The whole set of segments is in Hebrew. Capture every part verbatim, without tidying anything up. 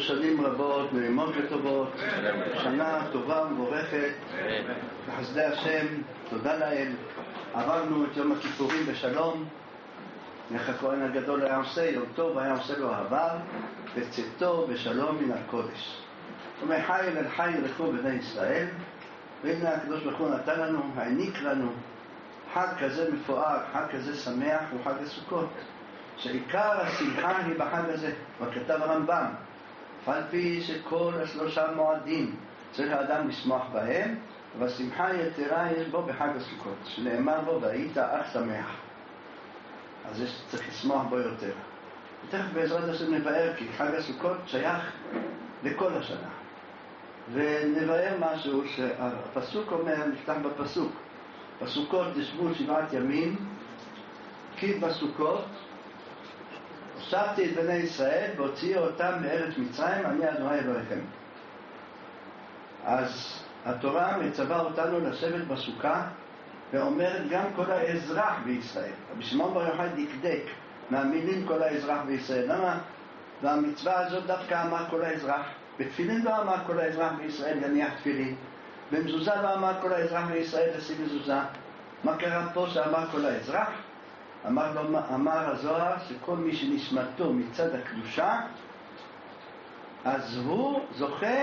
שנים רבות, נעימות וטובות, שנה טובה ומבורכת, בחסדי השם, תודה לאל. עברנו את יום הכיפורים בשלום, איך הכהן הגדול היה עושה, יום טוב היה עושה לו עבר, בצאתו בשלום מן הקודש. ומחיל אל חיל לכו בני ישראל, והנה הקדוש ברוך הוא נתן לנו, העניק לנו חג כזה מפואר, חג כזה שמח, הוא חג הסוכות, שעיקר השמחה היא בחג הזה. וכתב הרמב"ם, על פי שכל השלושה מועדים צריך האדם לשמוח בהם, אבל שמחה יתרה יש בו בחג הסוכות, שנאמר בו והיית אך שמח. אז יש צריך לשמוח בו יותר. ותכף בעזרת השם נבאר, כי חג הסוכות שייך לכל השנה. ונבאר משהו שהפסוק אומר, נפתח בפסוק, בסוכות תשבו שבעת ימים, כי בסוכות הושבתי את בני ישראל והוציאו אותם מארץ מצרים, אני אדוני אלוהיכם. אז התורה מצווה אותנו לשבת בסוכה, ואומרת גם כל האזרח בישראל. רבי שמעון בר יוחאי דקדק מהמילים כל האזרח בישראל. למה? והמצווה הזאת דווקא אמר כל האזרח. בתפילין לא אמר כל האזרח בישראל יניח תפילין. במזוזה לא אמר כל האזרח בישראל לשים מזוזה. מה קרה פה שאמר כל האזרח? אמר, לו, אמר הזוהר שכל מי שנשמתו מצד הקדושה, אז הוא זוכה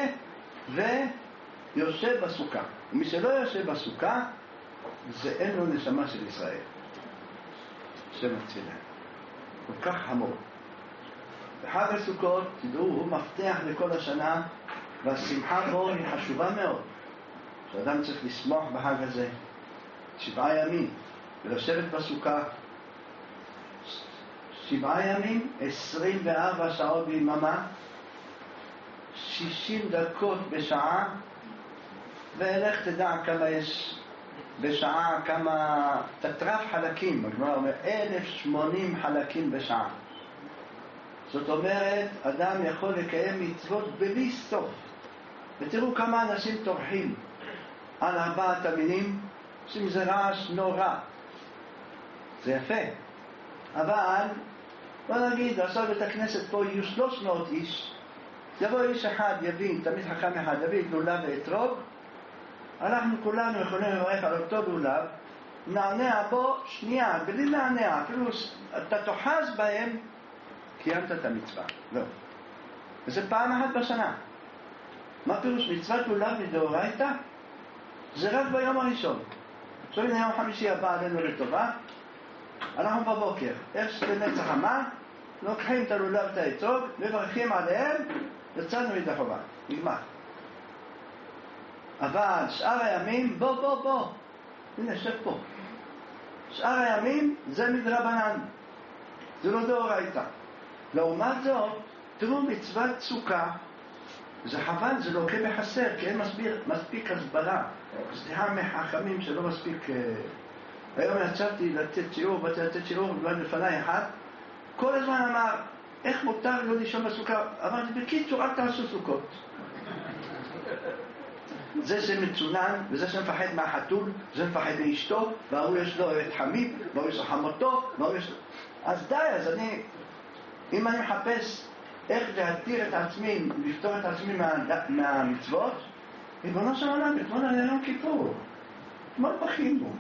ויושב בסוכה. ומי שלא יושב בסוכה, זה אין לו נשמה של ישראל. שם התפילה. כל כך חמור. בחג הסוכות, תדעו, הוא מפתח לכל השנה, והשמחה בו היא חשובה מאוד. שאדם צריך לשמוח בחג הזה שבעה ימים, ולשבת בסוכה שבעה ימים, עשרים וארבע שעות ביממה, שישים דקות בשעה, ואלך תדע כמה יש בשעה, כמה תטרף חלקים, הגמרא אומר אלף שמונים חלקים בשעה. זאת אומרת, אדם יכול לקיים מצוות בלי סוף. ותראו כמה אנשים טורחים על ארבעת המינים, עושים זה רעש נורא. זה יפה. אבל, בוא נגיד, עכשיו בית הכנסת פה יהיו שלוש מאות איש, יבוא איש אחד, יבין, תמיד חכם אחד, יביא לולב ואתרוג, אנחנו כולנו יכולים לברך על אותו לולב, נענע בו שנייה, בלי נענע, אפילו אתה תוחז בהם, קיימת את המצווה. לא. וזה פעם אחת בשנה. מה פירוש מצוות לולב מדאורייתא? זה רק ביום הראשון. עכשיו הנה יום חמישי הבא עלינו לטובה, אנחנו בבוקר, איך שבנצח המה, לוקחים את הלולב את האתרוג, מברכים עליהם, יצאנו ידי חובה. נגמר. אבל שאר הימים, בוא בוא בוא, הנה שב פה. שאר הימים זה מדרבנן, זה לא דאורייתא. לעומת זאת, תראו מצוות סוכה, זה חבל, זה לוקה בחסר, כי אין מספיק, מספיק הסברה. סליחה מחכמים שלא מספיק. היום יצאתי לתת שיעור, באתי לתת שיעור, ובאתי לפני אחד, כל הזמן אמר, איך מותר לא לישון בסוכה? אמרתי, בקיצור, אל תעשו סוכות. זה שמצונן, וזה שמפחד מהחתול, זה מפחד מאשתו, והוא יש לו את חמיב, והוא יש לו חמותו, והוא יש לו... אז די, אז אני, אם אני מחפש איך להתיר את עצמי, לפתור את עצמי מה, מהמצוות, ריבונו של עולם, אתמול היה יום כיפור, אתמול בכינו.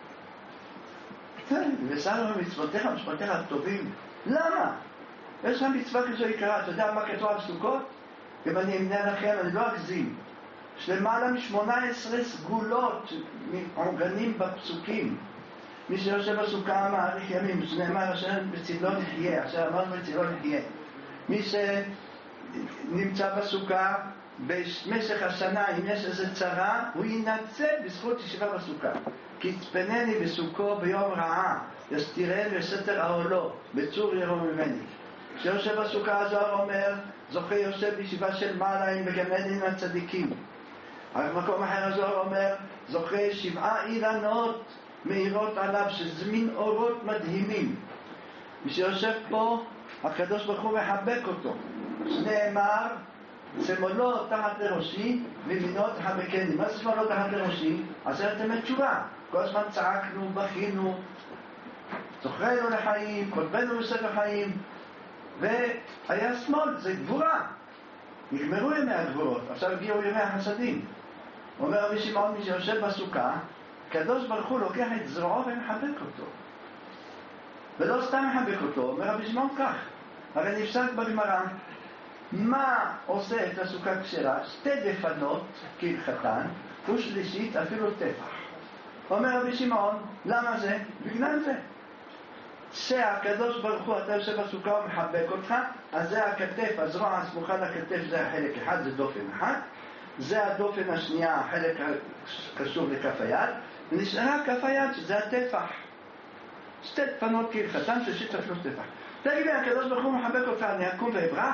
ושאנו במצוותיך, מצוותיך הטובים. למה? יש לך מצווה כזו יקרה, אתה יודע מה כתוב על סוכות? אם אני אמנה לכם, אני לא אגזים. יש למעלה משמונה עשרה סגולות מעוגנים בפסוקים. מי שיושב בסוכה מאריך ימים, זה נאמר אשר בצילו נחיה, אשר אמרנו בצילו נחיה. מי שנמצא בסוכה במשך השנה, אם יש איזה צרה, הוא ינצל בזכות ישיבה בסוכה. כי יצפנני בסוכו ביום רעה, יסתירני בסתר אהלו, בצור ירום ממני. כשיושב בסוכה הזוהר אומר, זוכה יושב בישיבה של מעלה בגן עדן הצדיקים. במקום אחר הזוהר אומר, זוכה שבעה אילנות מאירות עליו שזמין אורות מדהימים. מי שיושב פה, הקדוש ברוך הוא מחבק אותו. שנאמר, שמאלו תחת לראשי ומינו תחבקני. מה זה שמאלו תחת לראשי? עשרת ימי תשובה. כל הזמן צעקנו, בכינו, זוכרנו לחיים, כותבנו בספר חיים, והיה שמאל, זה גבורה. נגמרו ימי הגבורות, עכשיו הגיעו ימי החסדים. אומר רבי שמעון, מי שיושב בסוכה, הקדוש ברוך הוא לוקח את זרועו ומחבק אותו. ולא סתם מחבק אותו, אומר רבי שמעון כך, הרי נפסק בגמרא, מה עושה את הסוכה כשרה? שתי דפנות כהלכתן, ושלישית אפילו טפח. אומר רבי שמעון, למה זה? בגלל זה. שהקדוש ברוך הוא, אתה יושב בסוכה ומחבק אותך, אז זה הכתף, הזרוע הסמוכה לכתף, זה החלק אחד, זה דופן אחד. זה הדופן השנייה, החלק קשור לכף היד, ונשארה כף היד, שזה הטפח. שתי דפנות כהלכתן, שלישית אפילו טפח. תגיד לי, הקדוש ברוך הוא מחבק אותך, אני אקום ואברח?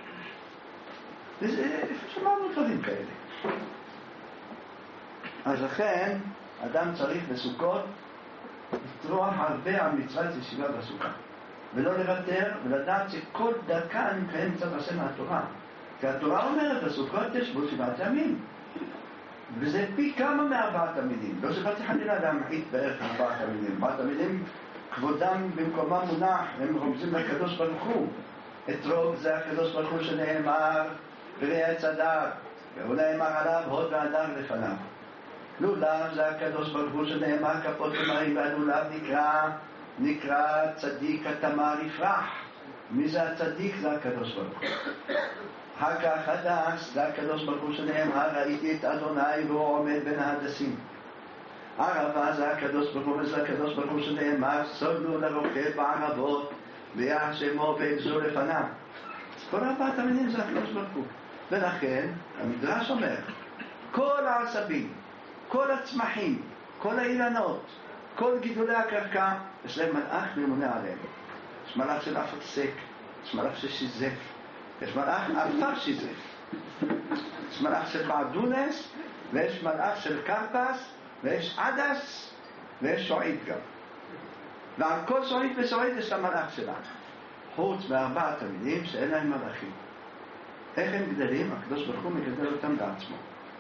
שמענו דברים כאלה. אז לכן, אדם צריך בסוכות לטרוח הרבה על מצוות ישיבה בסוכה, ולא לוותר, ולדעת שכל דקה אני מקיים מצוות עשה מהתורה. כי התורה אומרת, בסוכות תשבו שבעת ימים. וזה פי כמה מארבעת המינים. לא שבאתי חלילה להמעיט בערך ארבעת המינים. ארבעת המינים, כבודם במקומם מונח, הם רומזים לקדוש ברוך הוא. אתרוג זה הקדוש ברוך הוא שנאמר, פרי עץ הדר, והוא נאמר עליו, הוד והדר לפניו. לולב זה הקדוש ברוך הוא שנאמר, כפות ומרים, והלולב נקרא, נקרא צדיק התמר יפרח. מי זה הצדיק? זה הקדוש ברוך הוא. אחר כך הדס, זה הקדוש ברוך הוא שנאמר, ראיתי את אדוני והוא עומד בין ההדסים. ערבה זה הקדוש ברוך הוא, וזה הקדוש ברוך הוא שנאמר, סוגנו לרוכב בערבות, ביח שמו ואגזו לפניו. כל ארבעת המינים זה הקדוש ברוך הוא. ולכן, המדרש אומר, כל העשבים, כל הצמחים, כל האילנות, כל גידולי הקרקע, יש להם מלאך ממונה עליהם. יש מלאך של אפרסק, יש מלאך של שיזף, יש מלאך אפר שיזף, יש מלאך של בעדונס, ויש מלאך של קרפס, ויש עדס, ויש שועית גם. ועל כל שועית ושועית יש המלאך שלה. חוץ מארבעת המינים שאין להם מלאכים. איך הם גדלים? הקדוש ברוך הוא מגדל אותם בעצמו.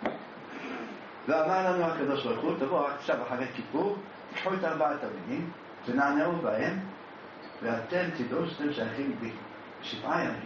ואמר לנו הקדוש ברוך הוא, תבואו עכשיו אחרי כיפור, תקחו את ארבעת המינים, ונענעו בהם, ואתם תדעו שאתם שייכים בי. שבעה ימים.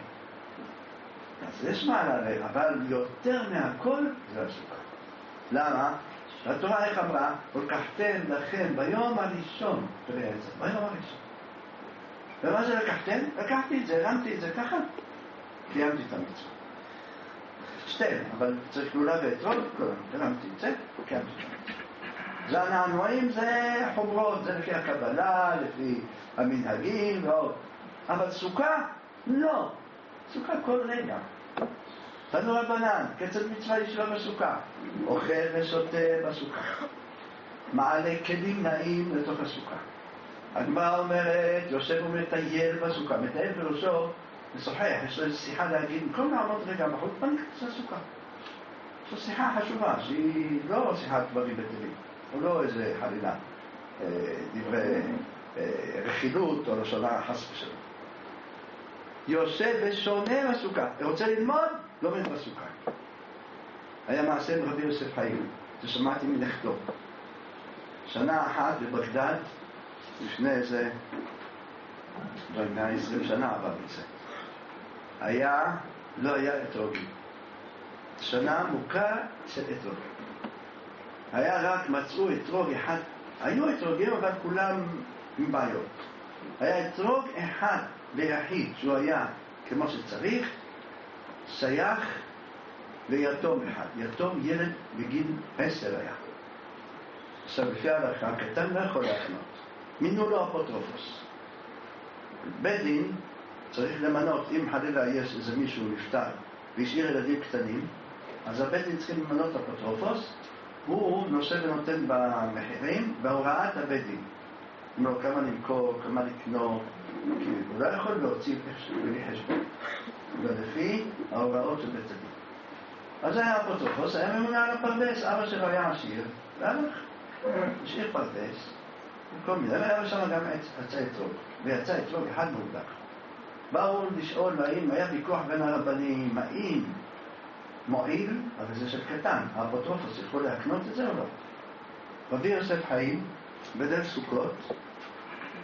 אז יש מעלה, אבל יותר מהכל זה הסוכה. למה? התורה איך אמרה? ולקחתם לכם ביום הראשון פרי עץ, ביום הראשון. ומה זה לקחתם? לקחתי את זה, הרמתי את זה ככה, קיימתי את המצווה. שתיים, אבל צריך לולה ואתרוג, הרמתי את זה, קיימתי את המצווה. זה הנענועים, זה חוברות, זה לפי הקבלה, לפי המנהגים ועוד. אבל סוכה? לא. סוכה כל רגע. תנו רבנן, קצת מצווה ישיבה בסוכה. אוכל ושותה בסוכה. מעלה כלים נעים לתוך הסוכה. הגמרא אומרת, יושב ומטייל בסוכה. מטייל בראשו, משוחח, יש לו איזו שיחה להגיד, במקום לעמוד רגע בחוץ, בוא נכנס לסוכה. יש לו שיחה חשובה, שהיא לא שיחת דברים בטלים. הוא לא איזה חלילה, דברי רכילות או לשונה חס ושלום. יושב ושונה בסוכה. רוצה ללמוד? לומד בסוכה. היה מעשה עם רבי יוסף חיים, ששמעתי מלכתו. שנה אחת בבגדד, לפני איזה, לא מאה ועשרים שנה עבר את זה. היה, לא היה אתרוגים. שנה מוכה של אתרוגים. היה רק, מצאו אתרוג אחד, היו אתרוגים אבל כולם עם בעיות. היה אתרוג אחד ויחיד שהוא היה כמו שצריך, שייך ליתום אחד. יתום ילד בגיל עשר היה. עכשיו לפי ההלכה, הקטן לא יכול להקנות. מינו לו אפוטרופוס. בית דין צריך למנות, אם חלילה יש איזה מישהו נפטר והשאיר ילדים קטנים, אז הבית דין צריכים למנות אפוטרופוס, הוא נושא ונותן במחירים בהוראת הבית דין. לא, כמה למכור, כמה לקנות, כי הוא לא יכול להוציא בלי חשבון. ולפי ההוראות של בית הדין. אז היה אפוטרופוס, היה ממונה על הפרדס, אבא שלו היה עשיר, והלך, השאיר פרדס, וכל מיני, והיה שם גם יצא אתרוג, ויצא אתרוג אחד מודק. באו לשאול האם היה ויכוח בין הרבנים, האם מועיל, אבל זה של קטן, האפוטרופוס יכול להקנות את זה או לא? רבי יוסף חיים, בליל סוכות,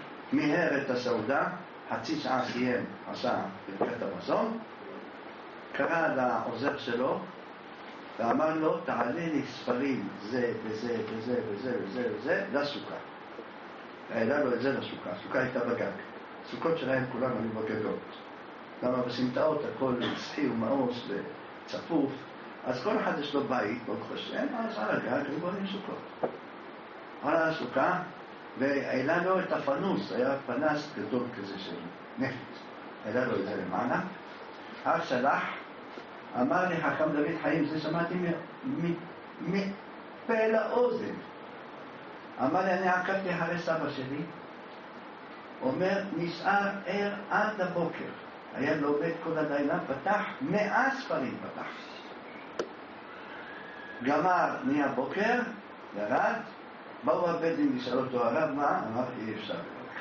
מיהר את הסעודה, חצי שעה סיים, עשה ברכת המזון, קרא לעוזר שלו ואמר לו, תעלה לי ספרים זה וזה וזה וזה וזה וזה לסוכה. העלה לו את זה לסוכה. הסוכה הייתה בגג. הסוכות שלהם כולם היו בגגות. למה בסמטאות הכל מסחי ומאוס וצפוף, אז כל אחד יש לו בית, ברוך השם, אז על הגג היו בונים סוכות. על הסוכה, והעלה לו את הפנוס, היה פנס גדול כזה של נפט. העלה לו את זה למעלה. אך שלח, אמר לי חכם דוד חיים, זה שמעתי מפה לאוזן. אמר לי, אני עקבתי אחרי סבא שלי, אומר, נשאר ער עד הבוקר. היה לומד כל הלילה, פתח מאה ספרים פתח. גמר, נהיה בוקר, ירד, באו הבדים לשאול אותו הרב מה? אמר, אי אפשר לברך.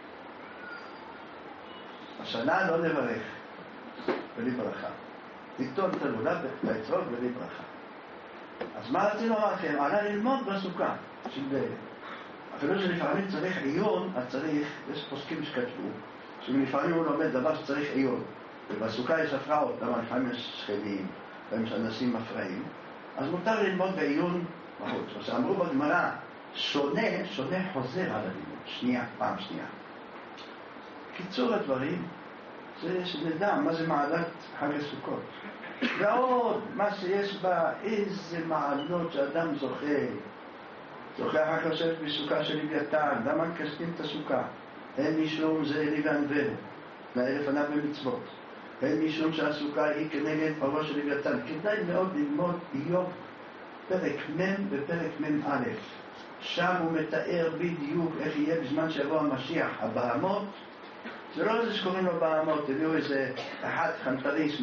השנה לא נברך, בלי ברכה. תקטון את הלולה באצרות בלי ברכה. אז מה רצינו לומר לכם? עלה ללמוד בסוכה. אפילו שלפעמים צריך עיון, אז צריך, יש פוסקים שכתבו, שלפעמים הוא לומד דבר שצריך עיון. ובסוכה יש הפרעות, למה לפעמים יש שכנים, לפעמים יש אנשים מפרעים, אז מותר ללמוד בעיון בחוץ. אז אמרו בגמרא, שונה, שונה חוזר על הלימוד, שנייה, פעם שנייה. קיצור הדברים, זה שנדע מה זה מעלת חג הסוכות. ועוד, מה שיש בה, איזה מעלות שאדם זוכה. זוכה אחר כך לשבת בסוכה של לוויתן, למה מקשטים את הסוכה? אין משום זה אלי וענווהו, נאה לפניו במצוות. אין משום שהסוכה היא כנגד פרעה של לוויתן. כדאי מאוד ללמוד איוב פרק מ' ופרק מ' א'. שם הוא מתאר בדיוק איך יהיה בזמן שיבוא המשיח. הבהמות, זה לא איזה שקוראים לו בהמות, תביאו איזה אחד חנטריס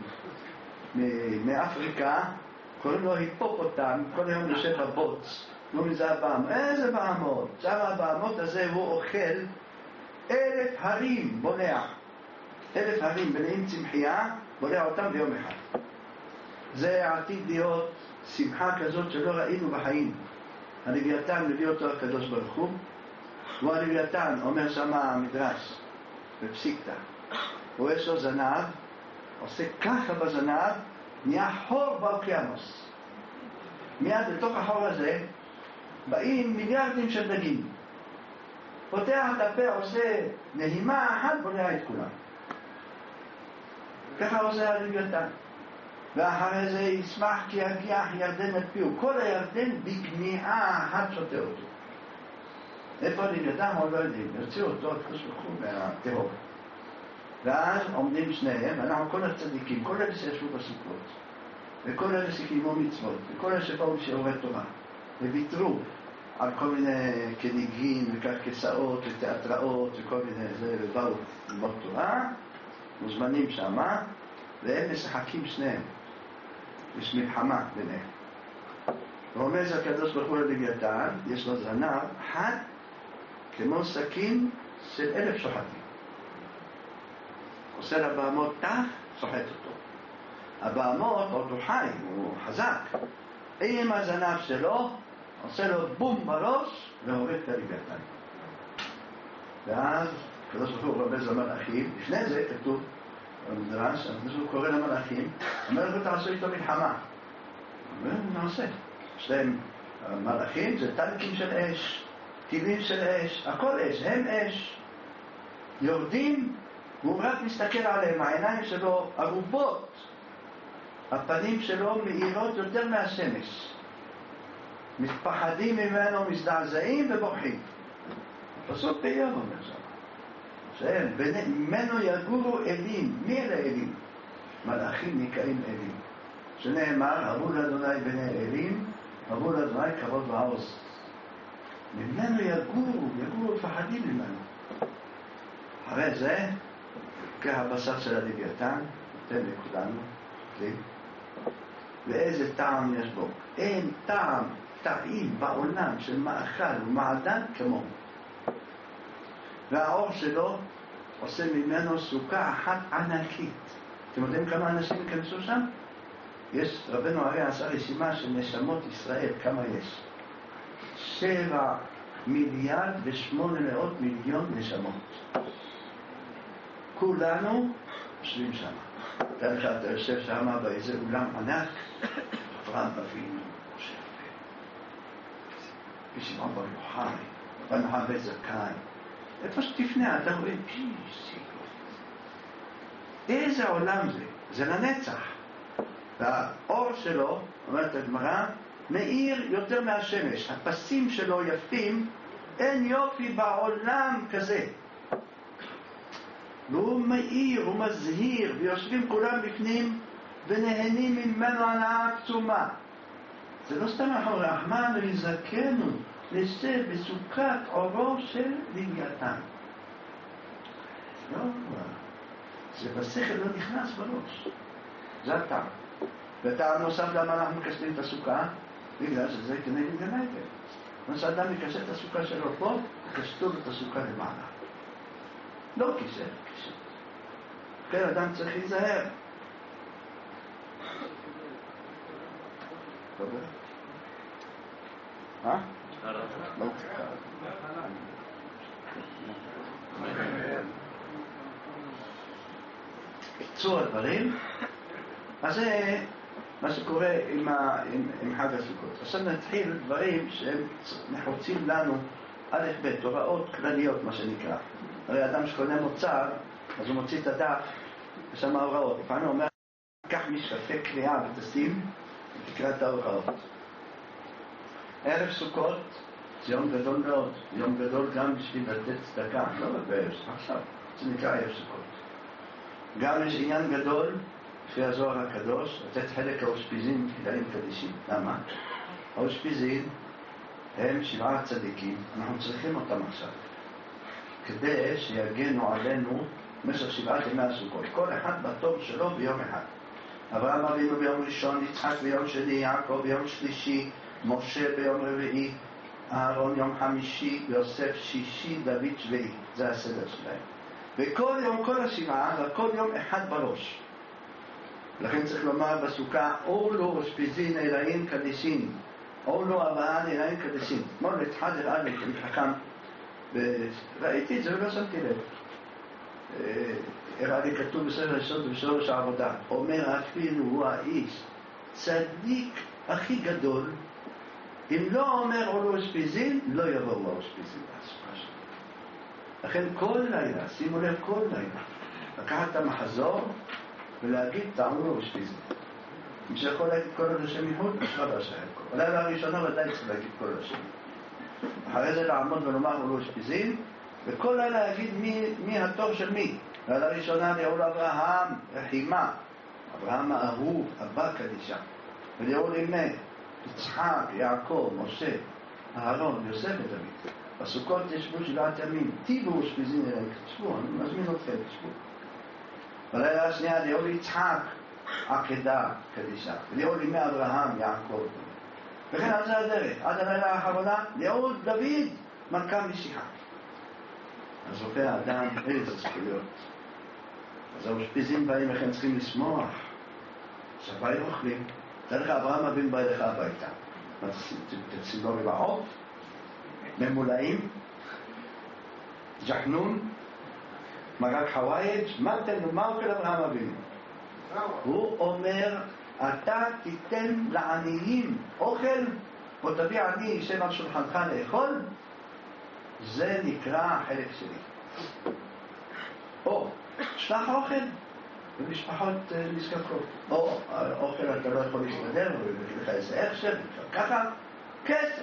מאפריקה, קוראים לו היפופוטם, כל היום יושב בבוץ. נו, זה הבהמות. איזה בהמות? שם הבהמות הזה הוא אוכל אלף הרים בולע. אלף הרים בלעים צמחייה, בולע אותם ביום אחד. זה עתיד להיות שמחה כזאת שלא ראינו בחיים. הלוויתן מביא אותו הקדוש ברוך הוא, הוא הלוויתן, אומר שמה המדרש, בפסיקתא. הוא יש לו זנב, עושה ככה בזנב, נהיה חור באוקיינוס. מיד לתוך החור הזה, באים מיליארדים של דגים. פותח את הפה, עושה נהימה אחת, בולע את כולם. ככה עושה הלוויתן. ואחרי זה ישמח כי יגיח ירדן את פיהו. כל הירדן בכניעה אחת שותה אותו. איפה הלוויתן? עוד לא יודעים. ירצו אותו, תחשבו מהתהום. ואז עומדים שניהם, אנחנו כל הצדיקים, כל אלה שישבו בסוכות, וכל אלה שקיימו מצוות, וכל אלה שבאו שיעורי תורה, וויתרו על כל מיני כניגים וקרקסאות ותיאטראות וכל מיני זה, ובאו ללמוד תורה, מוזמנים שמה, והם משחקים שניהם. יש מלחמה ביניהם. רומז הקדוש ברוך הוא ללוויתן, יש לו זנב חד כמו סכין של אלף שוחטים. עושה לבהמות תח, סוחט אותו. הבהמות עוד הוא חי, הוא חזק. עם הזנב שלו, עושה לו בום בראש והורג את הלוויתן. ואז הקדוש ברוך הוא רומז למלאכים, לפני זה כתוב במדרש, הקדוש ברוך הוא קורא למלאכים, אומר לו תעשו איתו מלחמה. אומר, נעשה. יש להם מלאכים, זה טנקים של אש, טילים של אש, הכל אש, הם אש. יורדים, והוא רק מסתכל עליהם, העיניים שלו ערובות, הפנים שלו מאירות יותר מהשמש. מתפחדים ממנו, מזדעזעים ובורחים. פסוק באיוב אומר שם. ממנו יגורו אלים. מי אלה אלים? מלאכים נקראים אלים. שנאמר, הראו לאדוני בני אלים, הראו לאדוני כבוד ועוז. ממנו יגורו, יגורו מפחדים ממנו. אחרי זה, כהבשר של הלוויתן, נותן לכולנו, ואיזה טעם יש בו. אין טעם טעים בעולם של מאכל ומעדן כמו. והאור שלו עושה ממנו סוכה אחת ענקית. אתם יודעים כמה אנשים יכנסו שם? יש, רבנו הרי עשה רשימה של נשמות ישראל, כמה יש? שבע מיליארד ושמונה מאות מיליון נשמות. כולנו יושבים שם. דרך כלל אתה יושב שם באיזה אולם ענק, אברהם אבינו, משה ושמעון בר יוחאי, רבי נחמן בן זכאי. איפה שתפנה, אתה רואה, איזה עולם זה? זה לנצח. והאור שלו, אומרת הגמרא, מאיר יותר מהשמש. הפסים שלו יפים, אין יופי בעולם כזה. והוא מאיר, הוא מזהיר, ויושבים כולם בפנים ונהנים ממנו הנאה עצומה. זה לא סתם אנחנו רחמן וזכנו נשא בסוכת אורו של לוויתן. לא, זה בשכל לא נכנס בראש. זה הטעם. וטעם נוסף למה אנחנו מקשרים את הסוכה, בגלל שזה כנגד גן עדן. מה שאדם מקשר את הסוכה שלו פה, תקשטו את הסוכה למעלה. לא כיסא, כיסא. כן, אדם צריך להיזהר. אה? לא צריך. קיצור הדברים, אז זה מה שקורה עם, ה, עם, עם חג הסוכות. עכשיו נתחיל דברים שהם נחוצים לנו א' ב', הוראות כלליות מה שנקרא. הרי אדם שקונה מוצר, אז הוא מוציא את הדף, יש שם ההוראות. לפעמים הוא אומר, קח משקפי קריאה ותשים ותקרא את ההוראות. ערב סוכות זה יום גדול מאוד, יום גדול גם בשביל לתת צדקה, לא רק בערב, עכשיו, זה נקרא ערב סוכות. גם יש עניין גדול, לפי הזוהר הקדוש, לתת חלק האושפיזין כדאים קדישים. למה? האושפיזין הם שבעה צדיקים, אנחנו צריכים אותם עכשיו, כדי שיגנו עלינו במשך שבעת ימי הסוכות. כל אחד בתור שלו ביום אחד. אברהם אבינו ביום ראשון, יצחק ביום שני, יעקב ביום שלישי, משה ביום רביעי, אהרון יום חמישי, יוסף שישי, דוד שביעי. זה הסדר שלהם. וכל יום, כל השבעה, וכל יום אחד בראש. לכן צריך לומר בסוכה, אולו אושפיזין אלוהים קדישין, אולו אברהם אלוהים קדישין. אתמול התחדר עלי, תמיד חכם, וראיתי את זה ולא שמתי לב. הראה לי כתוב בספר היסוד ובשורש העבודה, אומר אפילו הוא האיש צדיק הכי גדול, אם לא אומר אולו אושפיזין, לא יבואו האושפיזין בסוכה שלו. לכן כל לילה, שימו לב כל לילה, לקחת את המחזור ולהגיד טעמו אושפיזין. מי שיכול להגיד כל עוד השם יחוד, אשרה והשם יחוד. בלילה הראשונה ודאי צריך להגיד כל השם. אחרי זה לעמוד ולומר אולו אושפיזין, וכל לילה להגיד מי, מי התור של מי. לילה הראשונה ליאול אברהם, רחימה, אברהם האהוב, אבא קדישה. וליאול אימה, יצחק, יעקב, משה, אהרון, יוסף ודוד. בסוכות ישבו שבעת ימים, טיבו אושפיזין אליהם, תשבו, אני מזמין אתכם, תשבו. בלילה השנייה ליאול יצחק, עקדה קדישה, וליאול אימה אברהם, יעקב. וכן על זה הדרך, עד הלילה האחרונה, ליאול דוד, מלכה משיחה. אז רופא האדם, איזה זכויות. אז האושפיזין באים, לכן צריכים לשמוח. עכשיו באים אוכלים, דרך אברהם אבינו בא אליך הביתה. מה תציגו רבעות? ממולאים? ג'חנון? מרק חווייג'? מה תנו? מה אוכל אברהם אבינו? הוא אומר, אתה תיתן לעניים אוכל, או תביא עני ישב על שולחנך לאכול? זה נקרא החלק שלי. או, שלח אוכל במשפחות נזקקות. או, אוכל אתה לא יכול להסתדר, ויש לך איזה הכשר, ככה, כסף.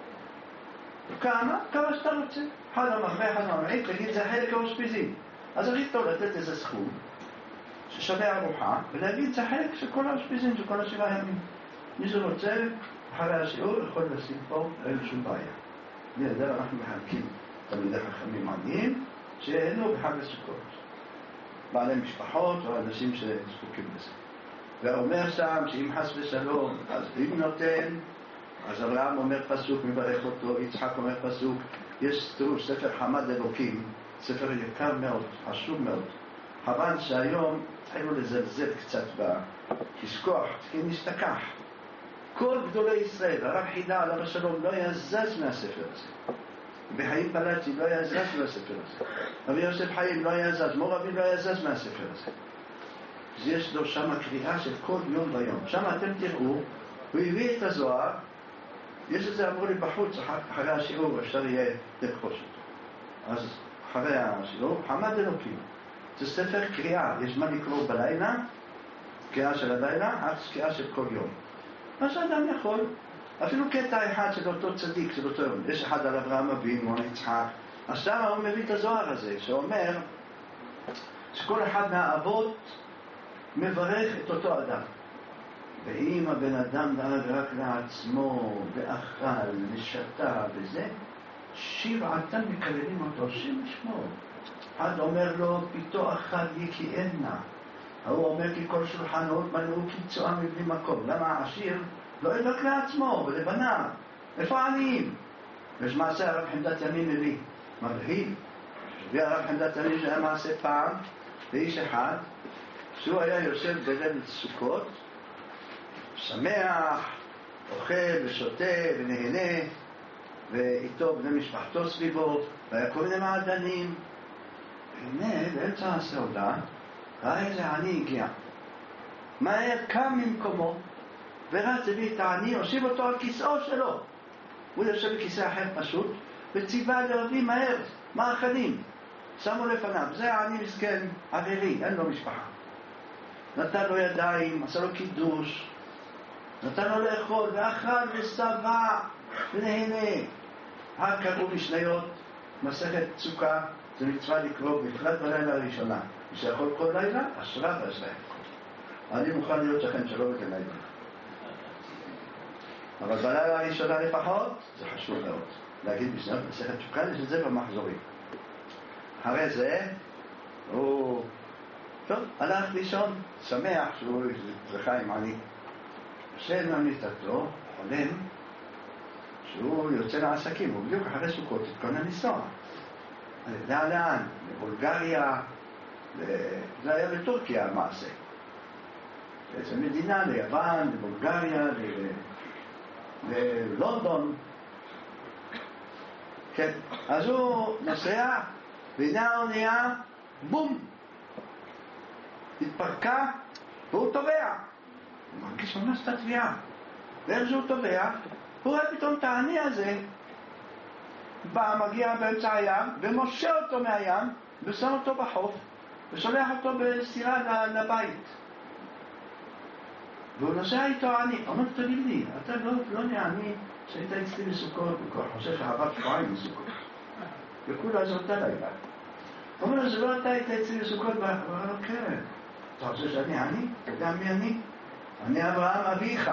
כמה? כמה שאתה רוצה. אחד המחווה, אחד המחווה, תגיד, זה החלק האושפיזין. אז הכי טוב לתת איזה סכום, ששווה ארוחה, ולהגיד, זה החלק של כל האושפיזין, של כל השבעה ימים. מי שרוצה, אחרי השיעור, יכול לשים פה, אין שום בעיה. נהדר, אנחנו מחלקים תלמידי חכמים עניים שהנו בחג הסוכות. בעלי משפחות או אנשים שזקוקים לזה. ואומר שם שאם חס ושלום, אז אם נותן, אז אברהם אומר פסוק, מברך אותו, יצחק אומר פסוק. יש, תראו, ספר חמד אלוקים, ספר יקר מאוד, חשוב מאוד. חבל שהיום התחילו לזלזל קצת בכסכוח, כי נשתכח. כל גדולי ישראל, הרב חידה עליו השלום, לא יזז מהספר הזה. בחיים פלאצ'י לא יזז מהספר הזה. רבי יוסף חיים לא יזז, מור אבי לא יזז מהספר הזה. אז יש לו שם קריאה של כל יום ויום. שם אתם תראו, הוא הביא את הזוהר, יש את זה אמרו לי בחוץ, אחרי השיעור אפשר יהיה לפגוש אותו. אז אחרי השיעור, חמד אלוקים. זה ספר קריאה, יש מה לקרוא בלילה, קריאה של הלילה, אז קריאה של כל יום. אז האדם יכול, אפילו קטע אחד של אותו צדיק, של אותו יום. יש אחד על אברהם אבינו, על יצחק. אז שם הוא מביא את הזוהר הזה, שאומר שכל אחד מהאבות מברך את אותו אדם. ואם הבן אדם דאג רק לעצמו, ואכל, ושתה וזה, שבעתם מקללים אותו, השם ישמור. אחד אומר לו, פיתו אחד יקיינה. הוא אומר כי כל שולחנות מלאו קיצועה מבלי מקום. למה העשיר לא ידוק לעצמו ולבניו? איפה העניים? יש מעשה הרב חמדת ימים מביא, מבהיל. הביא הרב חמדת ימים שהיה מעשה פעם, לאיש אחד, שהוא היה יושב בליל סוכות, שמח, אוכל ושותה ונהנה, ואיתו בני משפחתו סביבו, והיה כל מיני מעדנים. והנה, באמצע הסעודה, ראה איזה עני הגיע. מהר קם ממקומו, ורץ הביא את העני, הושיב אותו על כיסאו שלו. הוא יושב בכיסא אחר פשוט, וציווה להביא מהר, מאכלים. שמו לפניו, זה העני מסכן, ערירי, אין לו משפחה. נתן לו ידיים, עשה לו קידוש, נתן לו לאכול, ואכל ושבע ונהנה. הקראו משניות, מסכת סוכה, זה מצווה לקרוא בפרט בלילה הראשונה. מי שיכול כל לילה, אשריו ואשריו. אני מוכן להיות שכן שלו וכן לילה. אבל בלילה הראשונה לפחות, זה חשוב מאוד. להגיד בשניות מסכת סוכה, יש את זה במחזורים. אחרי זה, הוא... טוב, הלך לישון, שמח שהוא זכה עם עני. יושב מהמיטתו, חולם, שהוא יוצא לעסקים, הוא בדיוק אחרי סוכות התכונן לנסוע. לאן לאן? לבולגריה, זה היה בטורקיה המעשה. באיזו מדינה, ליוון, לבולגריה, ללונדון. כן, אז הוא נוסע, והנה האונייה, בום! התפרקה, והוא טובע. הוא מרגיש ממש את התביעה. ואיך שהוא טובע, הוא רואה פתאום את העני הזה, בא, מגיע באמצע הים, ומושה אותו מהים, ושם אותו בחוף, ושולח אותו בסירה לבית. והוא נוסע איתו עני. אומר, תגיד לי, אתה לא, לא נעני שהיית אצלי בסוכות, וכבר חושב שעבר שבועיים בסוכות. וכולה זאת הלילה. הוא אומר, זה לא אתה היית אצלי בסוכות, הוא אומר, כן. אתה חושב שאני עני? אתה יודע מי אני? אני אברהם אביך.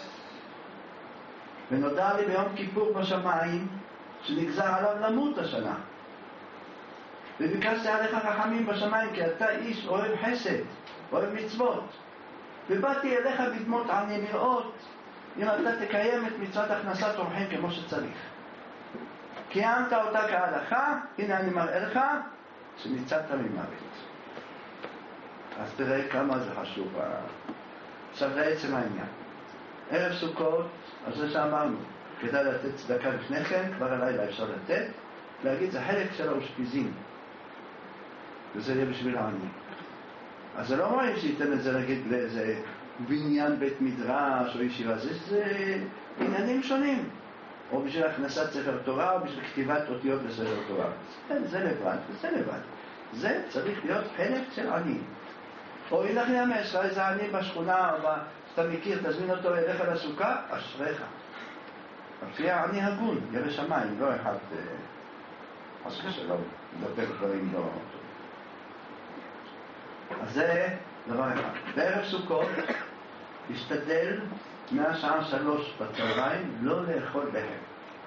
ונודע לי ביום כיפור בשמיים, שנגזר עליו למות השנה. וביקשתי עליך רחמים בשמיים, כי אתה איש אוהב חסד, אוהב מצוות. ובאתי אליך בדמות עני לראות, אם אתה תקיים את מצוות הכנסת אורחים כמו שצריך. קיימת אותה כהלכה, הנה אני מראה לך, שניצלת ממוות. אז תראה כמה זה חשוב. עכשיו זה עצם העניין. ערב סוכות, אז זה שאמרנו, כדאי לתת צדקה לפני כן, כבר הלילה אפשר לתת, להגיד זה חלק של האושפיזין, וזה יהיה בשביל העני. אז זה לא רואים שייתן את זה להגיד לאיזה בניין בית מדרש או ישיבה, זה, זה עניינים שונים, או בשביל הכנסת ספר תורה או בשביל כתיבת אותיות בספר תורה. זה, זה לבד, זה לבד. זה צריך להיות חלק של עני. או ילך ימש, איזה עני בשכונה, או שאתה מכיר, תזמין אותו אליך לסוכה, אשריך. תהיה עני הגון, ירא שמיים, לא אחד חס ושלום, מדבר דברים לא טוב. אז זה דבר אחד. בערב סוכות, תשתדל מהשעה שלוש בצהריים לא לאכול לחם.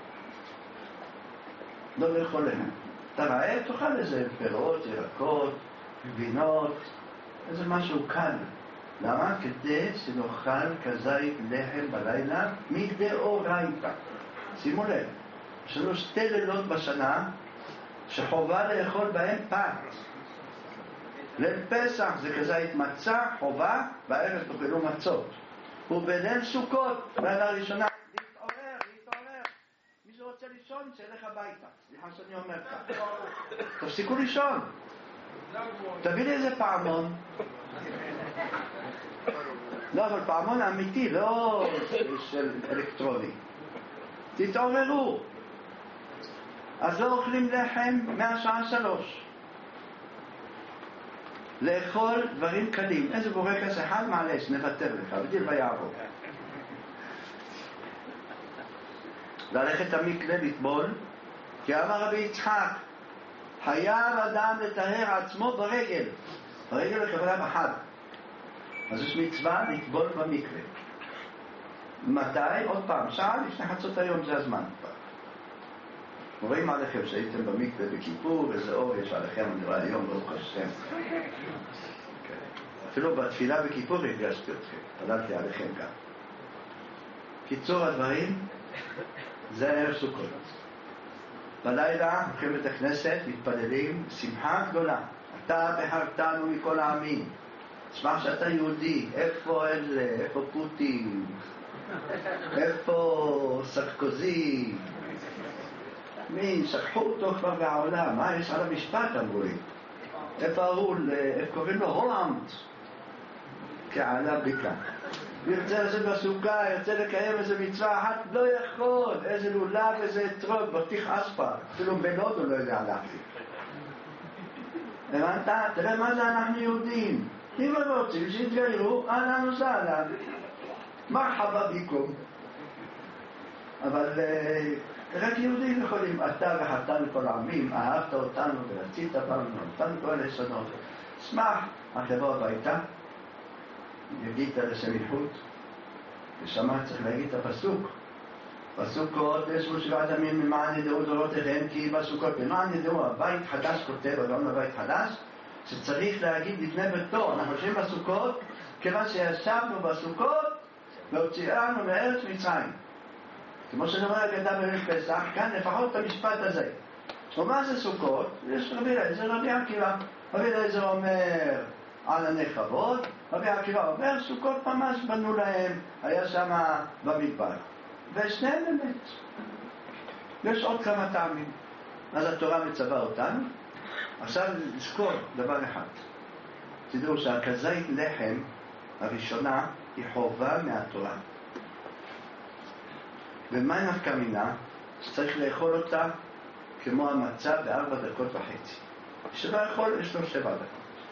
לא לאכול לחם. אתה רעב, תאכל איזה פירות, ירקות, גבינות, איזה משהו קל. למה? כדי שנאכל כזית לחם בלילה מדאורייתא. שימו לב, יש לנו שתי לילות בשנה שחובה לאכול בהם פת. ליל פסח זה כזית מצה, חובה, בערב תאכלו מצות. ובליל סוכות, לילה ראשונה, להתעורר, להתעורר. מי שרוצה לישון, שילך הביתה. סליחה שאני אומר כך. תפסיקו לישון. תביא לי איזה פעמון. לא, אבל פעמון אמיתי, לא של אלקטרוני. תתעוררו. אז לא אוכלים לחם מהשעה שלוש. לאכול דברים קלים. איזה בורקס אחד מעלש, נוותר לך, בדיל ויעבור. ללכת המקווה לטבול, כי אמר רבי יצחק, חייב אדם לטהר עצמו ברגל. ברגל הכוונה בחג. אז יש מצווה לטבול במקווה. מתי? עוד פעם, שעה לפני חצות היום, זה הזמן. רואים עליכם שהייתם במקווה בכיפור, איזה אור יש עליכם, אני רואה היום, ברוך השם. אפילו בתפילה בכיפור הרגשתי אתכם, פללתי עליכם גם. קיצור הדברים, זה ערב סוכות. בלילה, הולכים בית הכנסת, מתפללים, שמחה גדולה. אתה בהרתנו מכל העמים. תשמע שאתה יהודי, איפה אלה, איפה פוטין, איפה סרקוזי, מי, שכחו אותו כבר בעולם, מה יש על המשפט אמרו לי, איפה ארול, איך קוראים לו, הולנד, כעלה ביקה. ירצה לזה בסוכה, ירצה לקיים איזה מצווה אחת, לא יכול, איזה לולב, איזה אתרוג, בטיח אספה, אפילו בלוד הוא לא יודע להחליט. הבנת? תראה מה זה אנחנו יהודים. אם הם רוצים שיתגיירו, אהלן וסהלן. מרחבה ביקום. אבל רק יהודים יכולים, אתה וחתן כל העמים, אהבת אותנו ורצית בנו, נתנו כל הלשונות. שמח, אך לבוא הביתה, יגיד לשם ייחוד, ושמע צריך להגיד את הפסוק. בסוכות ישבו שבעת ימים למען ידעו דורותיכם, כי בסוכות למען ידעו, הבית חדש כותב, אדם הבית חדש, שצריך להגיד לפני ביתו. אנחנו חושבים בסוכות, כיוון שישבנו בסוכות, והוציאנו מארץ מצרים. כמו שנאמר הגדה בערב פסח, כאן לפחות את המשפט הזה. ומה זה סוכות? יש רבי אליעזר, רבי עקיבא. רבי אליעזר אומר על הנחבות, רבי עקיבא אומר סוכות ממש בנו להם, היה שם במדבר. ושניהם באמת. יש עוד כמה טעמים. אז התורה מצווה אותנו. עכשיו נזכור דבר אחד. תדעו שהכזית לחם הראשונה היא חובה מהתורה. ומה נפקא מינה? שצריך לאכול אותה כמו המצה בארבע דקות וחצי. שלא יכול, יש לו שבע דקות.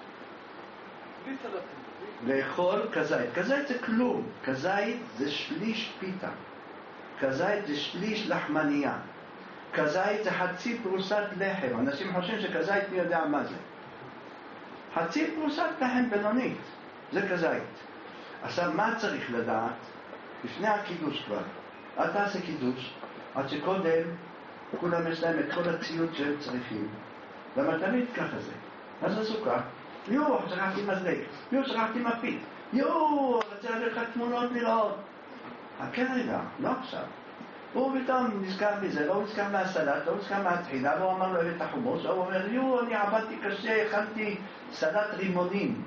לאכול כזית. כזית זה כלום. כזית זה שליש פיתה. כזית זה שליש לחמניה. כזית זה חצי פרוסת לחם. אנשים חושבים שכזית מי יודע מה זה. חצי פרוסת לחם בינונית. זה כזית. עכשיו מה צריך לדעת? לפני הקידוש כבר. אל תעשה קידוש, עד שקודם כולם יש להם את כל הציוד שהם צריכים. למה תמיד ככה זה? אז הסוכה, יו, שכחתי מזלג, יו, שכחתי מפית, יו, רצה להביא לך תמונות לראות. חכה רגע, לא עכשיו. הוא פתאום נזכר מזה, לא נזכר מהסלט, לא נזכר מהתחילה, לא אמר לו את החומוס, הוא אומר, יו, אני עבדתי קשה, הכנתי סלט רימונים.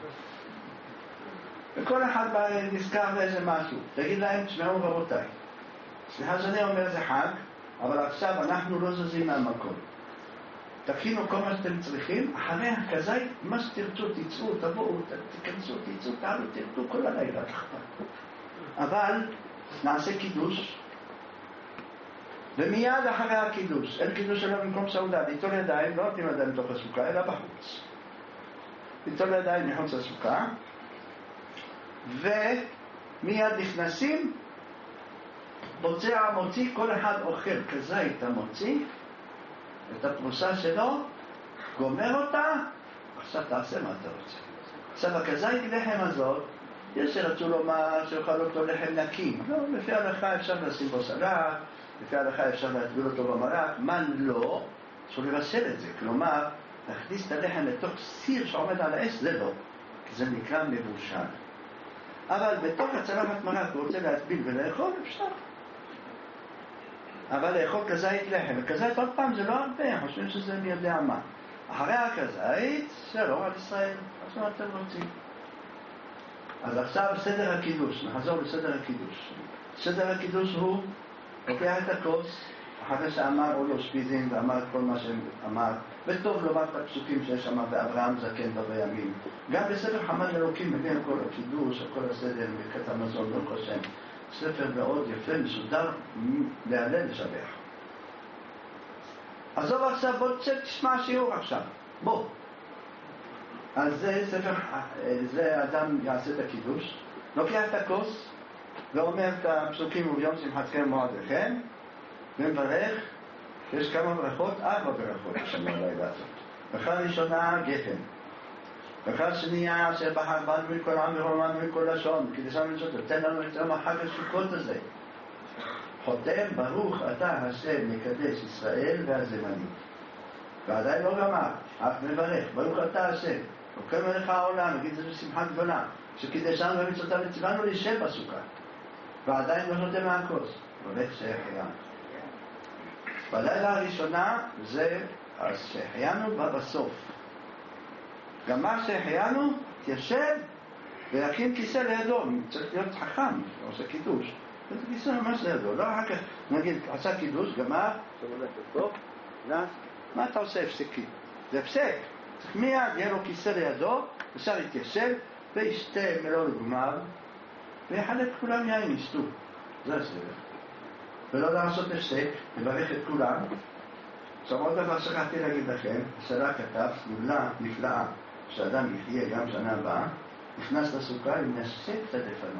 וכל אחד נזכר באיזה משהו. תגיד להם, תשמעו רבותיי. סליחה שאני אומר זה חג, אבל עכשיו אנחנו לא זזים מהמקום. תכינו כל מה שאתם צריכים, אחרי הכזית, מה שתרצו, תצאו, תבואו, תכנסו, תצאו, תעלו, תרדו כל הלילה. אבל נעשה קידוש, ומיד אחרי הקידוש, אין קידוש שלו במקום סעודה, ליטול ידיים, לא נותנים ידיים מתוך הסוכה, אלא בחוץ. ליטול ידיים מחוץ לסוכה, ומיד נכנסים, בוצע המוציא, כל אחד אוכל כזית המוציא, את הפרוסה שלו, גומר אותה, עכשיו תעשה מה אתה רוצה. עכשיו הכזית לחם הזאת, יש שרצו לומר שאוכל אותו לחם נקי. לא, לפי ההלכה אפשר לשים בו סלט, לפי ההלכה אפשר להטביל אותו במרק, מה לא? אסור לבשל את זה. כלומר, להכניס את הלחם לתוך סיר שעומד על האש, זה לא. כי זה נקרא מבושל. אבל בתוך הצלחת מרק הוא רוצה להטביל ולאכול, אפשר. אבל לאכול כזית לחם, וכזית עוד פעם זה לא הרבה, חושבים שזה מי יודע מה. אחרי הכזית, שלום על ישראל, אז מה אתם רוצים? אז עכשיו סדר הקידוש, נחזור לסדר הקידוש. סדר הקידוש הוא, לוקח את הכוס, אחרי שאמר אולו שפיזין ואמר כל מה שאמר, וטוב לומר את הפסוקים שיש שם באברהם זקן בבי ימים. גם בספר חמד אלוקים מבין כל הקידוש, כל הסדר, ברכת המזון, ברוך השם. ספר מאוד יפה, מסודר, להלל לשבח. עזוב עכשיו, בוא תשמע שיעור עכשיו, בוא. אז זה ספר, זה אדם יעשה את הקידוש, לוקח את הכוס ואומר את הפסוקים וביום שמחתכם מועדיכם ומברך. יש כמה ברכות, ארבע ברכות בשנה הלילה הזאת. ברכה ראשונה גפן, ברכה שנייה אשר בחר בנו מכל עם ורומם ומכל לשון, כדי שם לנסות תתן לנו את יום החג הסוכות הזה. חותם ברוך אתה השם מקדש ישראל והזמנים. ועדיין לא גמר, אף מברך ברוך אתה השם וכל מלך העולם, נגיד את זה בשמחה גדולה, שקידשנו ומצוותיו וציוונו להישב בסוכה, ועדיין לא שותה מהכוס, הולך שהחיינו. בלילה הראשונה זה שהחיינו בא בסוף. גם מה שהחיינו תיישב ויקים כיסא לידו, צריך להיות חכם, עושה קידוש, זה כיסא ממש לידו, לא אחר כך נגיד עשה קידוש, גמר, עכשיו הולך לטוב, מה אתה עושה הפסקים? זה הפסק, צריך מיד יהיה לו כיסא לידו, אפשר להתיישב וישתה מלוא לגמר ויחלק כולם יין ישתו, זה הסדר. ולא לעשות הפסק, לברך את כולם. עכשיו עוד דבר שכחתי להגיד לכם, השאלה כתב, סגולה נפלאה, שאדם יחיה גם שנה הבאה, נכנס לסוכה ונשק את הדפנות.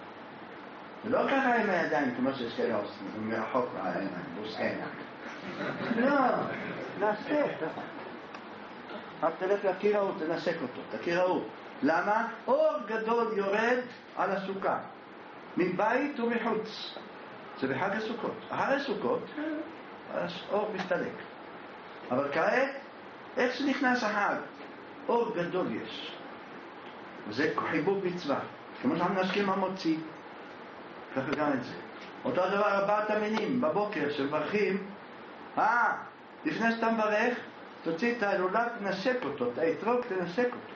ולא ככה עם הידיים, כמו שיש כאלה עושים, מרחוק מהעיניים, בוסעין. לא, נעשה. רק תלך לקיר ההוא, תנסק אותו, תקיר ההוא. למה? אור גדול יורד על הסוכה, מבית ומחוץ. זה בחג הסוכות. אחרי סוכות, האור מסתלק. אבל כעת, איך שנכנס החג, אור גדול יש. וזה חיבוק מצווה. כמו שאנחנו נשקים המוציא, ככה גם את זה. אותו דבר ארבעת המינים, בבוקר, שמברכים, אה, לפני שאתה מברך, תוציא את ההילולה, תנסק אותו, את האתרוג, תנסק אותו.